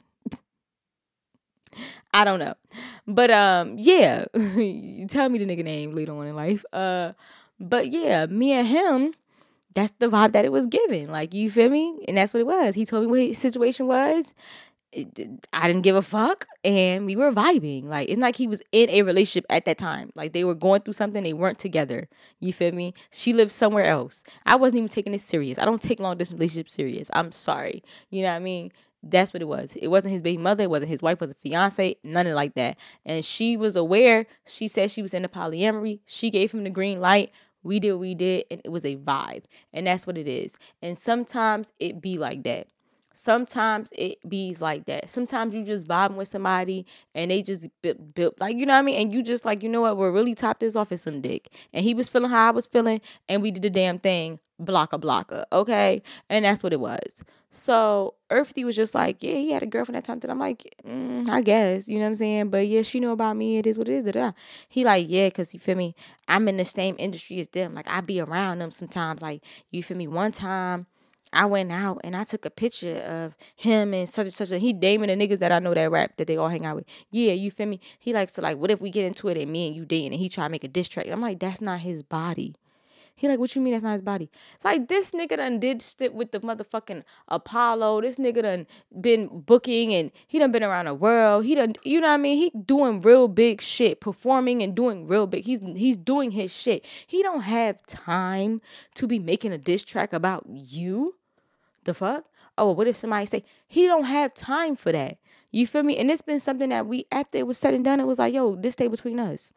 I don't know. But um yeah. You tell me the nigga name later on in life. Uh but yeah, me and him, that's the vibe that it was given. Like, you feel me? And that's what it was. He told me what his situation was. it, I didn't give a fuck, and we were vibing. Like, it's like he was in a relationship at that time. Like, they were going through something. They weren't together. You feel me? She lived somewhere else. I wasn't even taking it serious. I don't take long distance relationships serious. I'm sorry. You know what I mean? That's what it was. It wasn't his baby mother. It wasn't his wife. It wasn't fiance. Nothing like that. And she was aware. She said she was into polyamory. She gave him the green light. We did what we did, and it was a vibe. And that's what it is. And sometimes it be like that. Sometimes it be like that. Sometimes you just vibing with somebody and they just built, built, like, you know what I mean? And you just like, you know what? We're really top this off at some dick. And he was feeling how I was feeling, and we did the damn thing. Blocka blocka. Okay? And that's what it was. So Earthy was just like, yeah, he had a girlfriend at that time. And I'm like, mm, I guess, you know what I'm saying? But yeah, she know about me. It is what it is. Da-da. He like, yeah, because you feel me? I'm in the same industry as them. Like, I be around them sometimes. Like, you feel me? One time, I went out and I took a picture of him and such and such. And he dating the niggas that I know that rap, that they all hang out with. Yeah, you feel me? He likes to like, what if we get into it and me and you dating and he try to make a diss track? I'm like, that's not his body. He like, what you mean that's not his body? Like, this nigga done did shit with the motherfucking Apollo. This nigga done been booking and he done been around the world. He done, you know what I mean? He doing real big shit, performing and doing real big. He's he's doing his shit. He don't have time to be making a diss track about you. The fuck? Oh, what if somebody say, he don't have time for that? You feel me? And it's been something that we, after it was said and done, it was like, yo, this stay between us.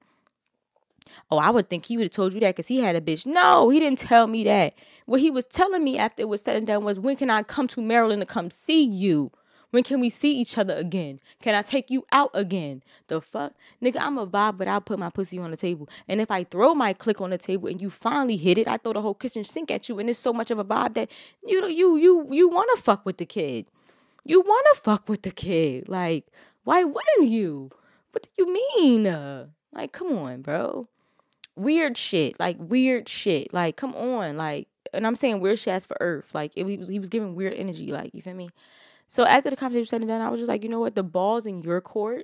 Oh, I would think he would have told you that because he had a bitch. No, he didn't tell me that. What he was telling me after it was said and done was, when can I come to Maryland to come see you? When can we see each other again? Can I take you out again? The fuck? Nigga, I'm a vibe, but I'll put my pussy on the table. And if I throw my click on the table and you finally hit it, I throw the whole kitchen sink at you. And it's so much of a vibe that you you you you want to fuck with the kid. You want to fuck with the kid. Like, why wouldn't you? What do you mean? Uh, like, come on, bro. Weird shit. Like, weird shit. Like, come on. Like, and I'm saying weird shit as for Earth. Like, it, he was giving weird energy. Like, you feel me? So after the conversation was said and done, I was just like, you know what? The ball's in your court.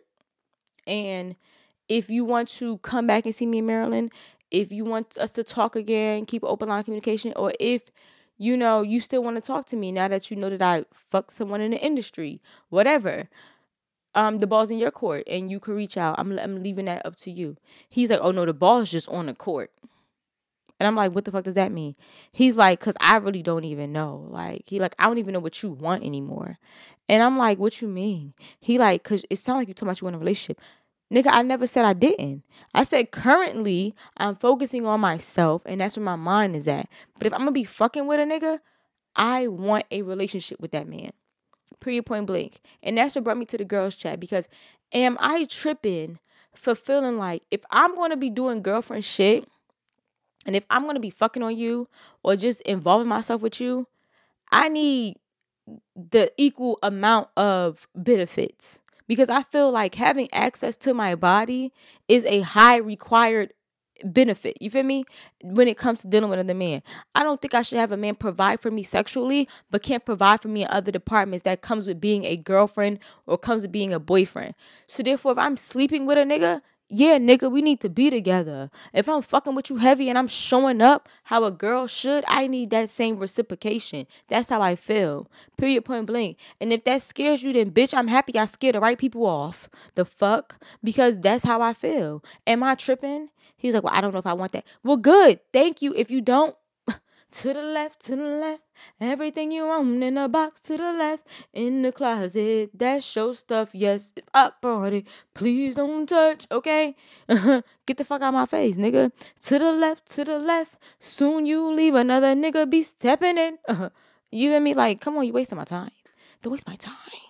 And if you want to come back and see me in Maryland, if you want us to talk again, keep an open line of communication, or if, you know, you still want to talk to me now that you know that I fucked someone in the industry, whatever, um, the ball's in your court and you can reach out. I'm, I'm leaving that up to you. He's like, oh, no, the ball's just on the court. And I'm like, what the fuck does that mean? He's like, because I really don't even know. Like, he like, I don't even know what you want anymore. And I'm like, what you mean? He like, because it sounds like you talking about you want a relationship. Nigga, I never said I didn't. I said currently I'm focusing on myself and that's where my mind is at. But if I'm going to be fucking with a nigga, I want a relationship with that man. Period, point blank. And that's what brought me to the girls chat, because am I tripping for feeling like if I'm going to be doing girlfriend shit, and if I'm going to be fucking on you or just involving myself with you, I need the equal amount of benefits. Because I feel like having access to my body is a high required benefit. You feel me? When it comes to dealing with another man. I don't think I should have a man provide for me sexually, but can't provide for me in other departments that comes with being a girlfriend or comes with being a boyfriend. So therefore, if I'm sleeping with a nigga, yeah, nigga, we need to be together. If I'm fucking with you heavy and I'm showing up how a girl should, I need that same reciprocation. That's how I feel. Period, point blank. And if that scares you, then bitch, I'm happy I scared the right people off. The fuck? Because that's how I feel. Am I tripping? He's like, well, I don't know if I want that. Well, good. Thank you. If you don't, to the left, to the left. Everything you own in a box to the left. In the closet. That's your stuff. Yes, it's up on it. Please don't touch. Okay? Uh-huh. Get the fuck out of my face, nigga. To the left, to the left. Soon you leave, another nigga be stepping in. Uh-huh. You hear me? Like, come on, you wasting my time. Don't waste my time.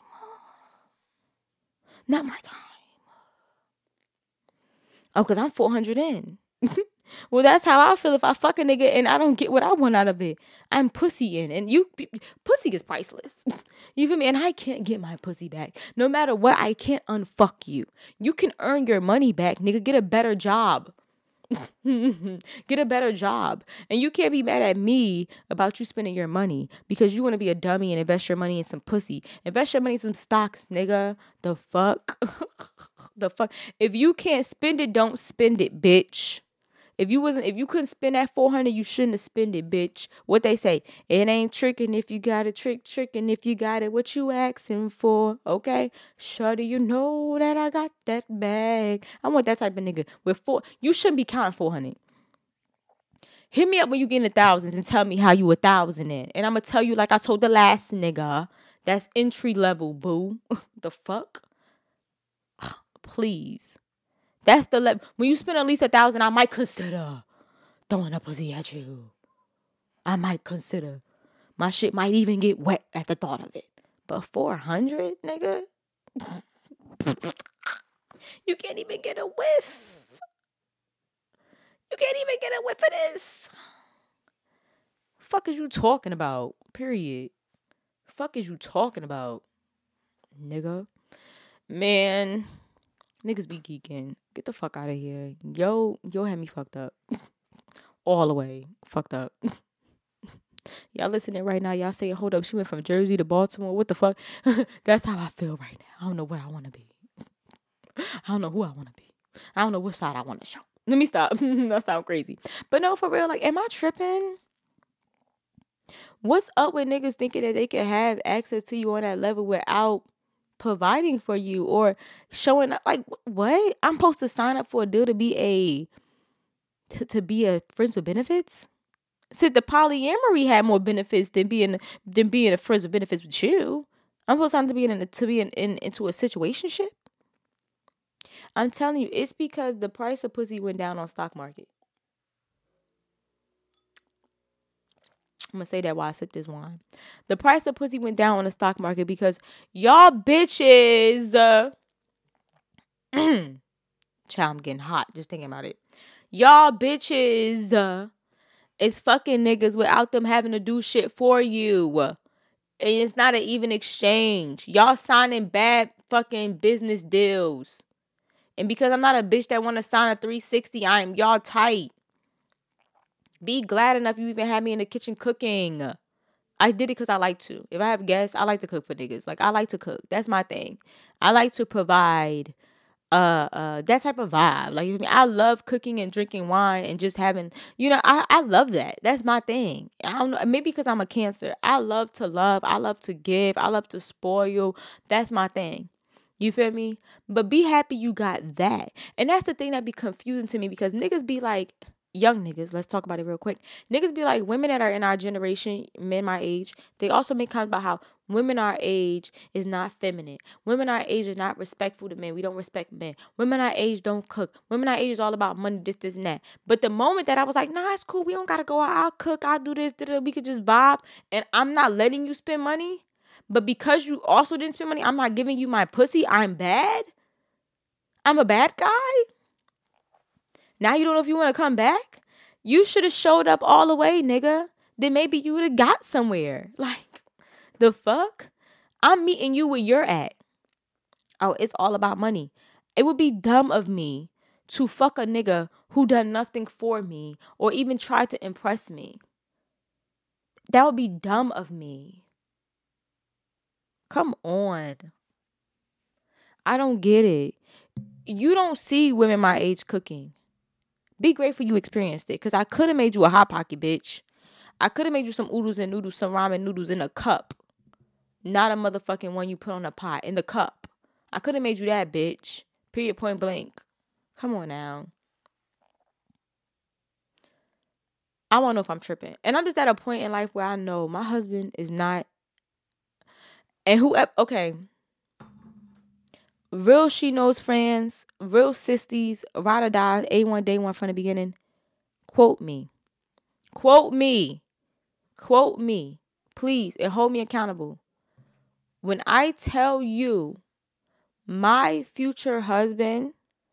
Not my time. Oh, because I'm four hundred in. Well, that's how I feel if I fuck a nigga and I don't get what I want out of it. I'm pussy in. And you, pussy is priceless. You feel me? And I can't get my pussy back. No matter what, I can't unfuck you. You can earn your money back, nigga. Get a better job. Get a better job. And you can't be mad at me about you spending your money because you want to be a dummy and invest your money in some pussy. Invest your money in some stocks, nigga. The fuck? The fuck? If you can't spend it, don't spend it, bitch. If you wasn't, if you couldn't spend that four hundred, you shouldn't have spent it, bitch. What they say, it ain't tricking if you got it, trick tricking if you got it. What you asking for? Okay, sure do you know that I got that bag? I want that type of nigga with four. You shouldn't be counting four hundred. Hit me up when you get in the thousands and tell me how you a thousand in, and I'm gonna tell you like I told the last nigga. That's entry level, boo. The fuck? Please. That's the level. When you spend at least a thousand, I might consider throwing a pussy at you. I might consider. My shit might even get wet at the thought of it. But four hundred, nigga? You can't even get a whiff. You can't even get a whiff of this. Fuck is you talking about? Period. Fuck is you talking about, nigga? Man, niggas be geeking. Get the fuck out of here. Yo, yo had me fucked up. All the way fucked up. Y'all listening right now. Y'all saying, hold up, she went from Jersey to Baltimore. What the fuck? That's how I feel right now. I don't know what I want to be. I don't know who I want to be. I don't know what side I want to show. Let me stop. That sound crazy. But no, for real, like, am I tripping? What's up with niggas thinking that they can have access to you on that level without providing for you or showing up? Like, what? I'm supposed to sign up for a deal to be a to, to be a friends with benefits? Since the polyamory had more benefits than being than being a friends with benefits with you, I'm supposed to sign to be in a, to be in, in into a situationship. I'm telling you, it's because the price of pussy went down on stock market. I'm gonna say that while I sip this wine. The price of pussy went down on the stock market because y'all bitches. Uh, child, I'm getting hot just thinking about it. Y'all bitches uh, is fucking niggas without them having to do shit for you. And it's not an even exchange. Y'all signing bad fucking business deals. And because I'm not a bitch that want to sign a three sixty, I'm y'all tight. Be glad enough you even had me in the kitchen cooking. I did it because I like to. If I have guests, I like to cook for niggas. Like, I like to cook. That's my thing. I like to provide uh uh that type of vibe. Like, you know, I love cooking and drinking wine and just having, you know, I, I love that. That's my thing. I don't know, maybe because I'm a Cancer. I love to love. I love to give. I love to spoil. That's my thing. You feel me? But be happy you got that. And that's the thing that be confusing to me because niggas be like, young niggas, let's talk about it real quick. Niggas be like, women that are in our generation, men my age, they also make comments about how women our age is not feminine. Women our age are not respectful to men. We don't respect men. Women our age don't cook. Women our age is all about money, this, this, and that. But the moment that I was like, nah, it's cool. We don't got to go out. I'll cook. I'll do this. We could just vibe. And I'm not letting you spend money. But because you also didn't spend money, I'm not giving you my pussy. I'm bad. I'm a bad guy. Now you don't know if you want to come back? You should have showed up all the way, nigga. Then maybe you would have got somewhere. Like, the fuck? I'm meeting you where you're at. Oh, it's all about money. It would be dumb of me to fuck a nigga who done nothing for me or even tried to impress me. That would be dumb of me. Come on. I don't get it. You don't see women my age cooking. Be grateful you experienced it. Because I could have made you a Hot Pocket, bitch. I could have made you some oodles and noodles, some ramen noodles in a cup. Not a motherfucking one you put on a pot. In the cup. I could have made you that, bitch. Period, point blank. Come on now. I want to know if I'm tripping. And I'm just at a point in life where I know my husband is not. And who, okay. Real She Knows friends, real sisters, ride or die, A one, day one from the beginning. Quote me. Quote me. Quote me. Please, and hold me accountable. When I tell you my future husband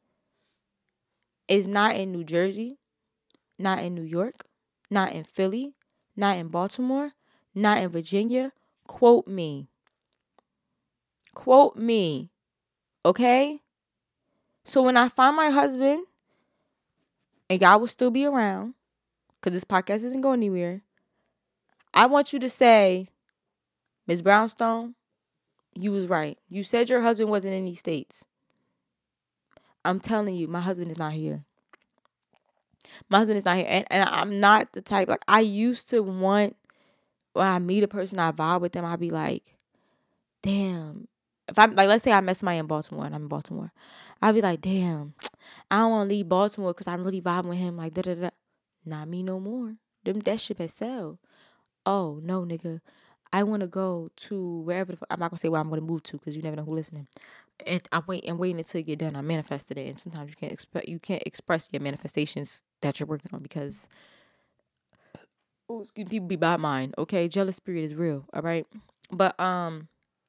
is not in New Jersey, not in New York, not in Philly, not in Baltimore, not in Virginia, quote me. Quote me. Okay? So when I find my husband, and y'all will still be around, because this podcast isn't going anywhere, I want you to say, Miz Brownstone, you was right. You said your husband wasn't in these states. I'm telling you, my husband is not here. My husband is not here. And, and I'm not the type, like, I used to want, when I meet a person, I vibe with them, I'll be like, damn. If I'm, like, let's say I met somebody in Baltimore, and I'm in Baltimore. I'll be like, damn, I don't want to leave Baltimore because I'm really vibing with him, like, da-da-da. Not me no more. Them, that shit has sell. Oh, no, nigga. I want to go to wherever the fuck, I'm not going to say where I'm going to move to because you never know who's listening. And I'm waiting, I'm waiting until you get done. I manifested it. And sometimes you can't express, you can't express your manifestations that you're working on because, oh, excuse me, people be by mine, okay? Jealous spirit is real, all right? But, um,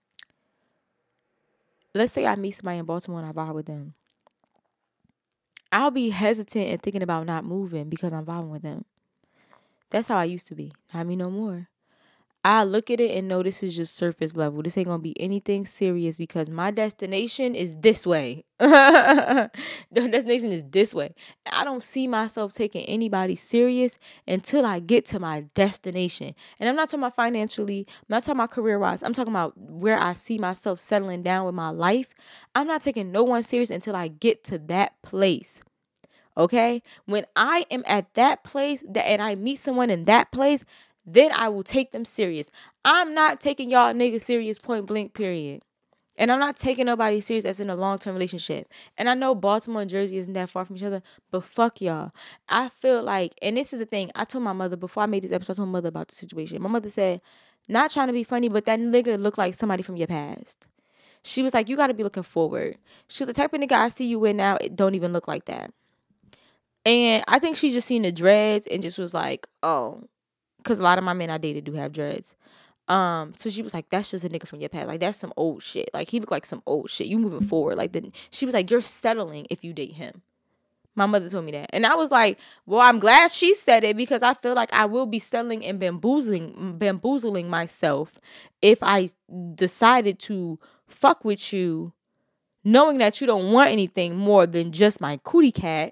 let's say I meet somebody in Baltimore and I vibe with them. I'll be hesitant and thinking about not moving because I'm vibing with them. That's how I used to be. Not me no more. I look at it and know this is just surface level. This ain't going to be anything serious because my destination is this way. The destination is this way. I don't see myself taking anybody serious until I get to my destination. And I'm not talking about financially. I'm not talking about career-wise. I'm talking about where I see myself settling down with my life. I'm not taking no one serious until I get to that place. Okay? When I am at that place that, and I meet someone in that place, then I will take them serious. I'm not taking y'all niggas serious, point blank, period. And I'm not taking nobody serious that's in a long-term relationship. And I know Baltimore and Jersey isn't that far from each other, but fuck y'all. I feel like, and this is the thing, I told my mother, before I made this episode, I told my mother about the situation. My mother said, not trying to be funny, but that nigga looked like somebody from your past. She was like, you got to be looking forward. She was the type of nigga I see you with now, it don't even look like that. And I think she just seen the dreads and just was like, oh, because a lot of my men I dated do have dreads. Um, so she was like, that's just a nigga from your past. Like, that's some old shit. Like, he looked like some old shit. You moving forward. Like, then she was like, you're settling if you date him. My mother told me that. And I was like, well, I'm glad she said it because I feel like I will be settling and bamboozling, bamboozling myself if I decided to fuck with you knowing that you don't want anything more than just my cootie cat.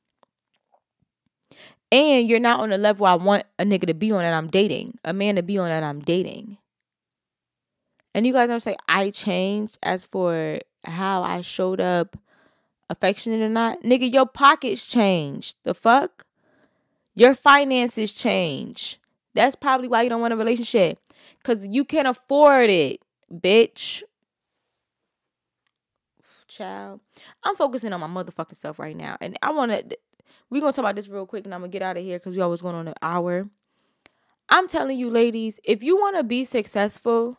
And you're not on the level I want a nigga to be on that I'm dating. A man to be on that I'm dating. And you guys don't say I changed as for how I showed up affectionate or not. Nigga, your pockets changed. The fuck? Your finances change. That's probably why you don't want a relationship. Because you can't afford it, bitch. Child. I'm focusing on my motherfucking self right now. And I want to... We're going to talk about this real quick and I'm going to get out of here because we always going on an hour. I'm telling you, ladies, if you want to be successful,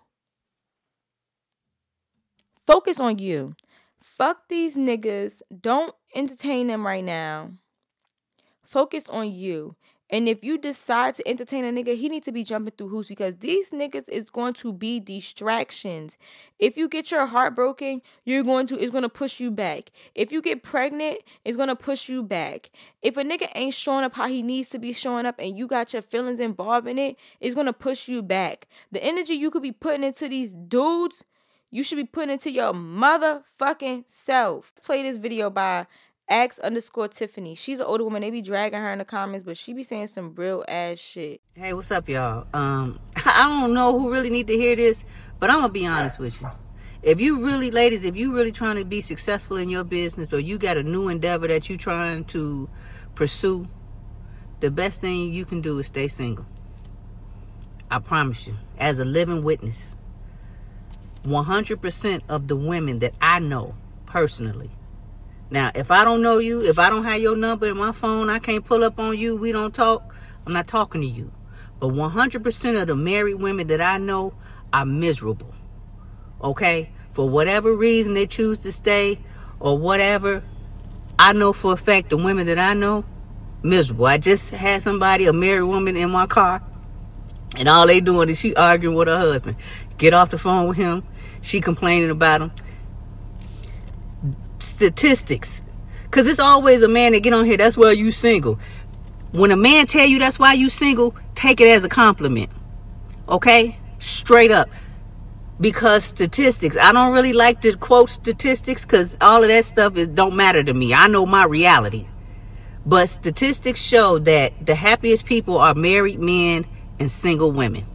focus on you. Fuck these niggas. Don't entertain them right now. Focus on you. And if you decide to entertain a nigga, he needs to be jumping through hoops because these niggas is going to be distractions. If you get your heart broken, you're going to, it's going to push you back. If you get pregnant, it's going to push you back. If a nigga ain't showing up how he needs to be showing up and you got your feelings involved in it, it's going to push you back. The energy you could be putting into these dudes, you should be putting into your motherfucking self. Let's play this video by X underscore Tiffany. She's an older woman. They be dragging her in the comments, but she be saying some real ass shit. Hey, what's up, y'all? Um, I don't know who really need to hear this, but I'm gonna be honest with you. If you really, ladies, if you really trying to be successful in your business or you got a new endeavor that you trying to pursue, the best thing you can do is stay single. I promise you, as a living witness, one hundred percent of the women that I know personally. Now, if I don't know you, if I don't have your number in my phone, I can't pull up on you, we don't talk, I'm not talking to you. But one hundred percent of the married women that I know are miserable. Okay? For whatever reason they choose to stay or whatever, I know for a fact the women that I know, miserable. I just had somebody, a married woman in my car, and all they doing is she arguing with her husband. Get off the phone with him. She complaining about him. Statistics, because it's always a man that get on here, that's why you single. When a man tell you that's why you single, take it as a compliment. Okay? Straight up. Because statistics, I don't really like to quote statistics because all of that stuff is don't matter to me. I know my reality. But statistics show that the happiest people are married men and single women.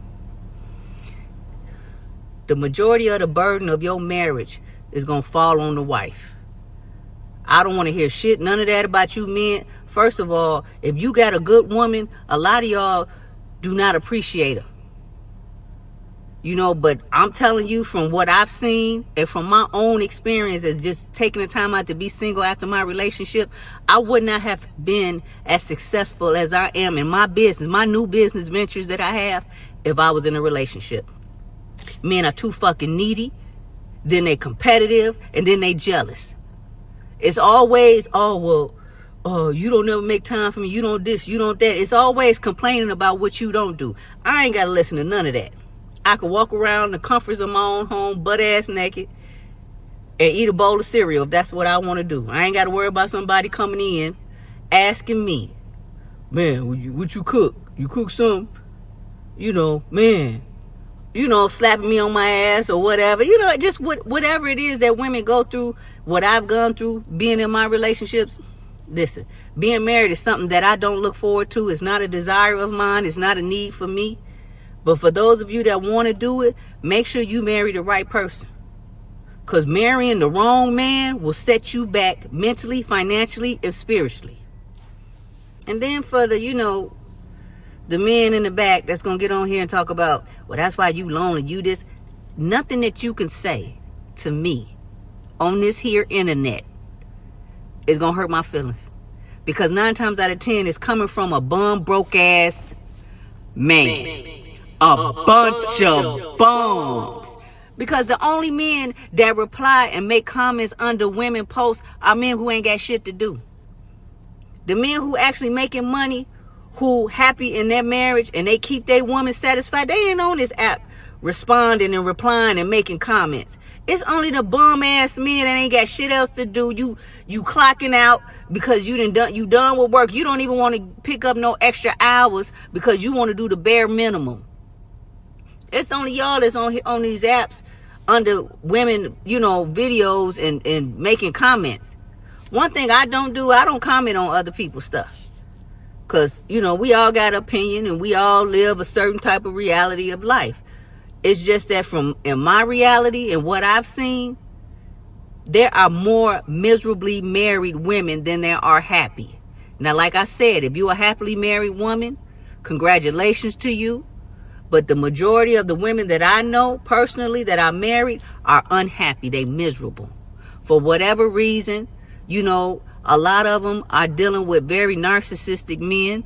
The majority of the burden of your marriage is going to fall on the wife. I don't want to hear shit, none of that about you men. First of all, if you got a good woman, a lot of y'all do not appreciate her. You know, but I'm telling you from what I've seen and from my own experience as just taking the time out to be single after my relationship, I would not have been as successful as I am in my business, my new business ventures that I have, if I was in a relationship. Men are too fucking needy, then they competitive, and then they jealous. It's always, oh, well, oh, you don't never make time for me, you don't this, you don't that. It's always complaining about what you don't do. I ain't got to listen to none of that. I could walk around the comforts of my own home, butt ass naked, and eat a bowl of cereal if that's what I want to do. I ain't got to worry about somebody coming in asking me, man, what you, what you cook? You cook something? You know, man, you know, slapping me on my ass or whatever. You know, just what, whatever it is that women go through, what I've gone through being in my relationships. Listen, being married is something that I don't look forward to. It's not a desire of mine. It's not a need for me. But for those of you that want to do it, make sure you marry the right person. Because marrying the wrong man will set you back mentally, financially, and spiritually. And then for the, you know, the men in the back that's going to get on here and talk about, well, that's why you lonely, you this. Nothing that you can say to me on this here internet is going to hurt my feelings. Because nine times out of ten, it's coming from a bum, broke ass man. A bunch of bums. Because the only men that reply and make comments under women posts are men who ain't got shit to do. The men who actually making money, who happy in their marriage and they keep their woman satisfied, they ain't on this app responding and replying and making comments. It's only the bum ass men that ain't got shit else to do. You you clocking out because you done done you done with work. You don't even want to pick up no extra hours because you want to do the bare minimum. It's only y'all that's on on these apps under women, you know, videos and, and making comments. One thing I don't do, I don't comment on other people's stuff. Because, you know, we all got an opinion and we all live a certain type of reality of life. It's just that from in my reality and what I've seen, there are more miserably married women than there are happy. Now, like I said, if you're a happily married woman, congratulations to you. But the majority of the women that I know personally that are married are unhappy. They miserable. For whatever reason, you know, a lot of them are dealing with very narcissistic men.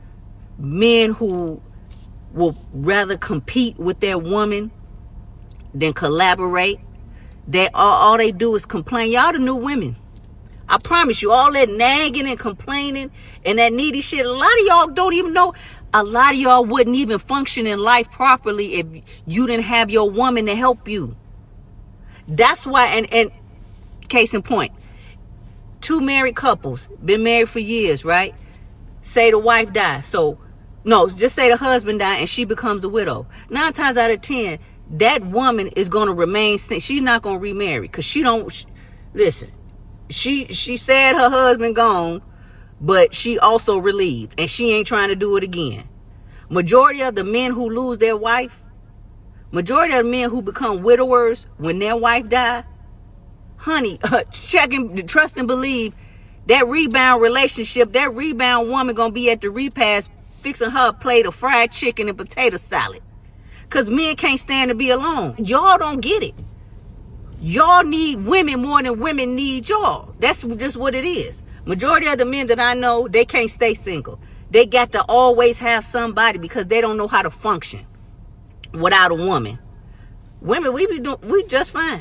Men who will rather compete with their woman than collaborate. They all, all they do is complain. Y'all the new women. I promise you, all that nagging and complaining and that needy shit, a lot of y'all don't even know. A lot of y'all wouldn't even function in life properly if you didn't have your woman to help you. That's why, and, and case in point, two married couples, been married for years, right? Say the wife dies. So, no, just say the husband died and she becomes a widow. Nine times out of ten, that woman is going to remain, she's not going to remarry because she don't, she, listen, she, she said her husband gone, but she also relieved and she ain't trying to do it again. Majority of the men who lose their wife, majority of the men who become widowers when their wife die, honey, uh, check and trust and believe that rebound relationship, that rebound woman gonna be at the repast fixing her a plate of fried chicken and potato salad. Because men can't stand to be alone. Y'all don't get it. Y'all need women more than women need y'all. That's just what it is. Majority of the men that I know, they can't stay single. They got to always have somebody because they don't know how to function without a woman. Women, we be doing, we just fine.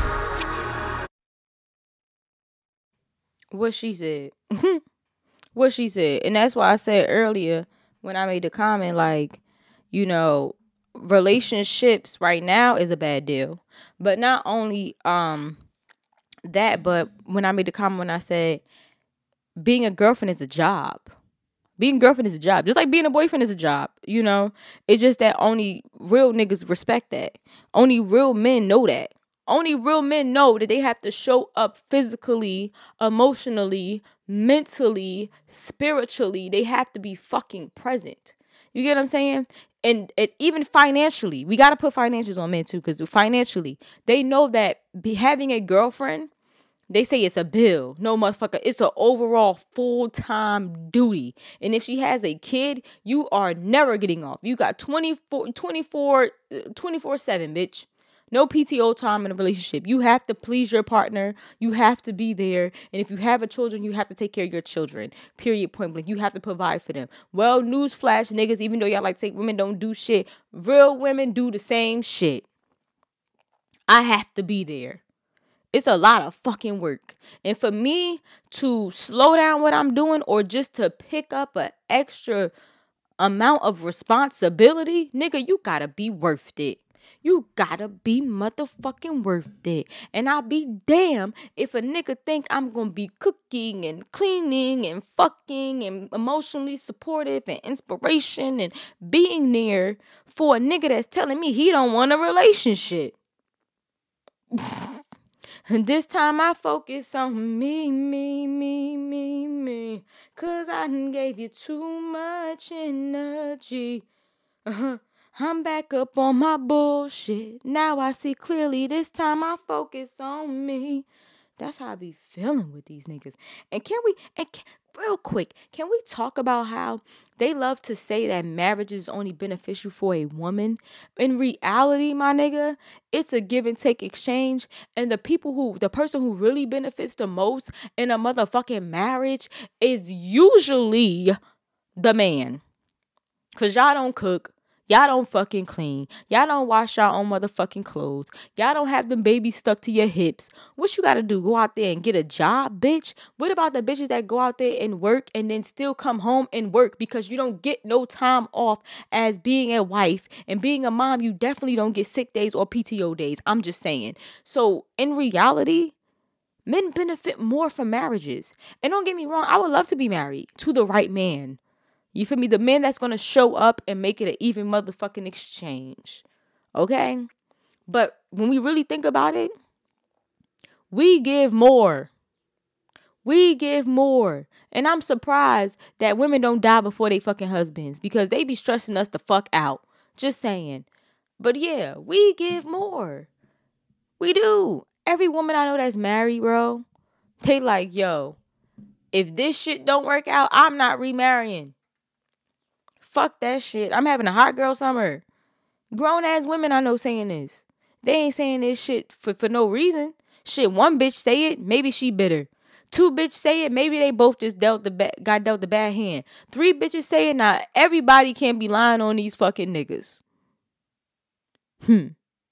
What she said. What she said. And that's why I said earlier when I made the comment, like, you know, relationships right now is a bad deal. But not only um that, but when I made the comment when I said being a girlfriend is a job. Being a girlfriend is a job. Just like being a boyfriend is a job, you know? It's just that only real niggas respect that. Only real men know that. Only real men know that they have to show up physically, emotionally, mentally, spiritually. They have to be fucking present. You get what I'm saying? And, and even financially, we got to put financials on men too, because financially, they know that be, having a girlfriend They say it's a bill. No, motherfucker. It's an overall full-time duty. And if she has a kid, you are never getting off. You got twenty-four, twenty-four, twenty-four seven, bitch. No P T O time in a relationship. You have to please your partner. You have to be there. And if you have a children, you have to take care of your children. Period, point blank. You have to provide for them. Well, newsflash, niggas, even though y'all like to say women don't do shit, real women do the same shit. I have to be there. It's a lot of fucking work. And for me to slow down what I'm doing or just to pick up an extra amount of responsibility, nigga, you gotta be worth it. You gotta be motherfucking worth it. And I'll be damn if a nigga think I'm gonna be cooking and cleaning and fucking and emotionally supportive and inspiration and being there for a nigga that's telling me he don't want a relationship. And this time I focus on me, me, me, me, me. Cause I done gave you too much energy. Uh-huh. I'm back up on my bullshit. Now I see clearly. This time I focus on me. That's how I be feeling with these niggas. And can we, and can, real quick, can we talk about how they love to say that marriage is only beneficial for a woman? In reality, my nigga, it's a give and take exchange. And the people who, the person who really benefits the most in a motherfucking marriage is usually the man. Cause y'all don't cook. Y'all don't fucking clean. Y'all don't wash your own motherfucking clothes. Y'all don't have them babies stuck to your hips. What you gotta do? Go out there and get a job, bitch? What about the bitches that go out there and work and then still come home and work because you don't get no time off as being a wife and being a mom? You definitely don't get sick days or P T O days. I'm just saying. So in reality, men benefit more from marriages. And don't get me wrong, I would love to be married to the right man. You feel me? The man that's going to show up and make it an even motherfucking exchange. Okay? But when we really think about it, we give more. We give more. And I'm surprised that women don't die before they fucking husbands because they be stressing us the fuck out. Just saying. But yeah, we give more. We do. Every woman I know that's married, bro, they like, yo, if this shit don't work out, I'm not remarrying. Fuck that shit. I'm having a hot girl summer. Grown ass women I know saying this. They ain't saying this shit for, for no reason. Shit, one bitch say it, maybe she bitter. Two bitch say it, maybe they both just dealt the ba- got dealt the bad hand. Three bitches say it, now everybody can't be lying on these fucking niggas. Hmm.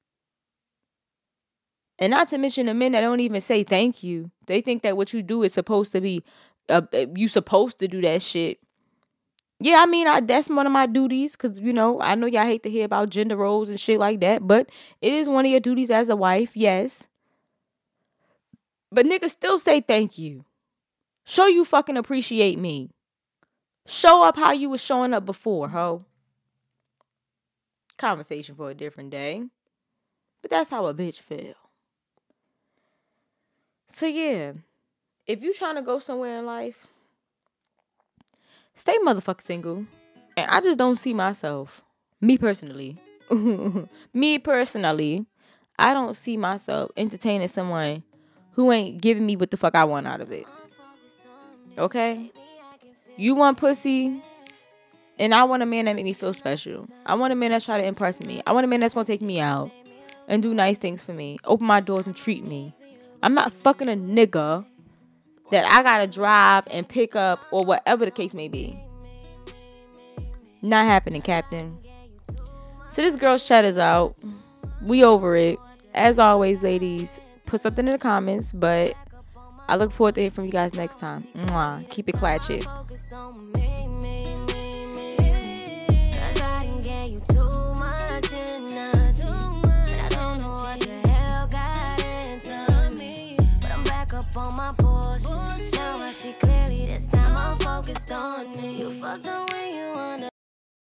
And not to mention the men that don't even say thank you. They think that what you do is supposed to be, uh, you supposed to do that shit. Yeah, I mean, I, that's one of my duties because, you know, I know y'all hate to hear about gender roles and shit like that, but it is one of your duties as a wife, yes. But niggas still say thank you. Show you fucking appreciate me. Show up how you was showing up before, ho. Conversation for a different day. But that's how a bitch feel. So yeah, if you trying to go somewhere in life, stay motherfucking single. And I just don't see myself, me personally, me personally, I don't see myself entertaining someone who ain't giving me what the fuck I want out of it. Okay? You want pussy, and I want a man that make me feel special. I want a man that's try to impress me. I want a man that's gonna take me out and do nice things for me, open my doors and treat me. I'm not fucking a nigga that I gotta drive and pick up or whatever the case may be. Not happening, Captain. So this girl's chat is out. We over it. As always, ladies, put something in the comments, but I look forward to hearing from you guys next time. Mwah. Keep it clatchet.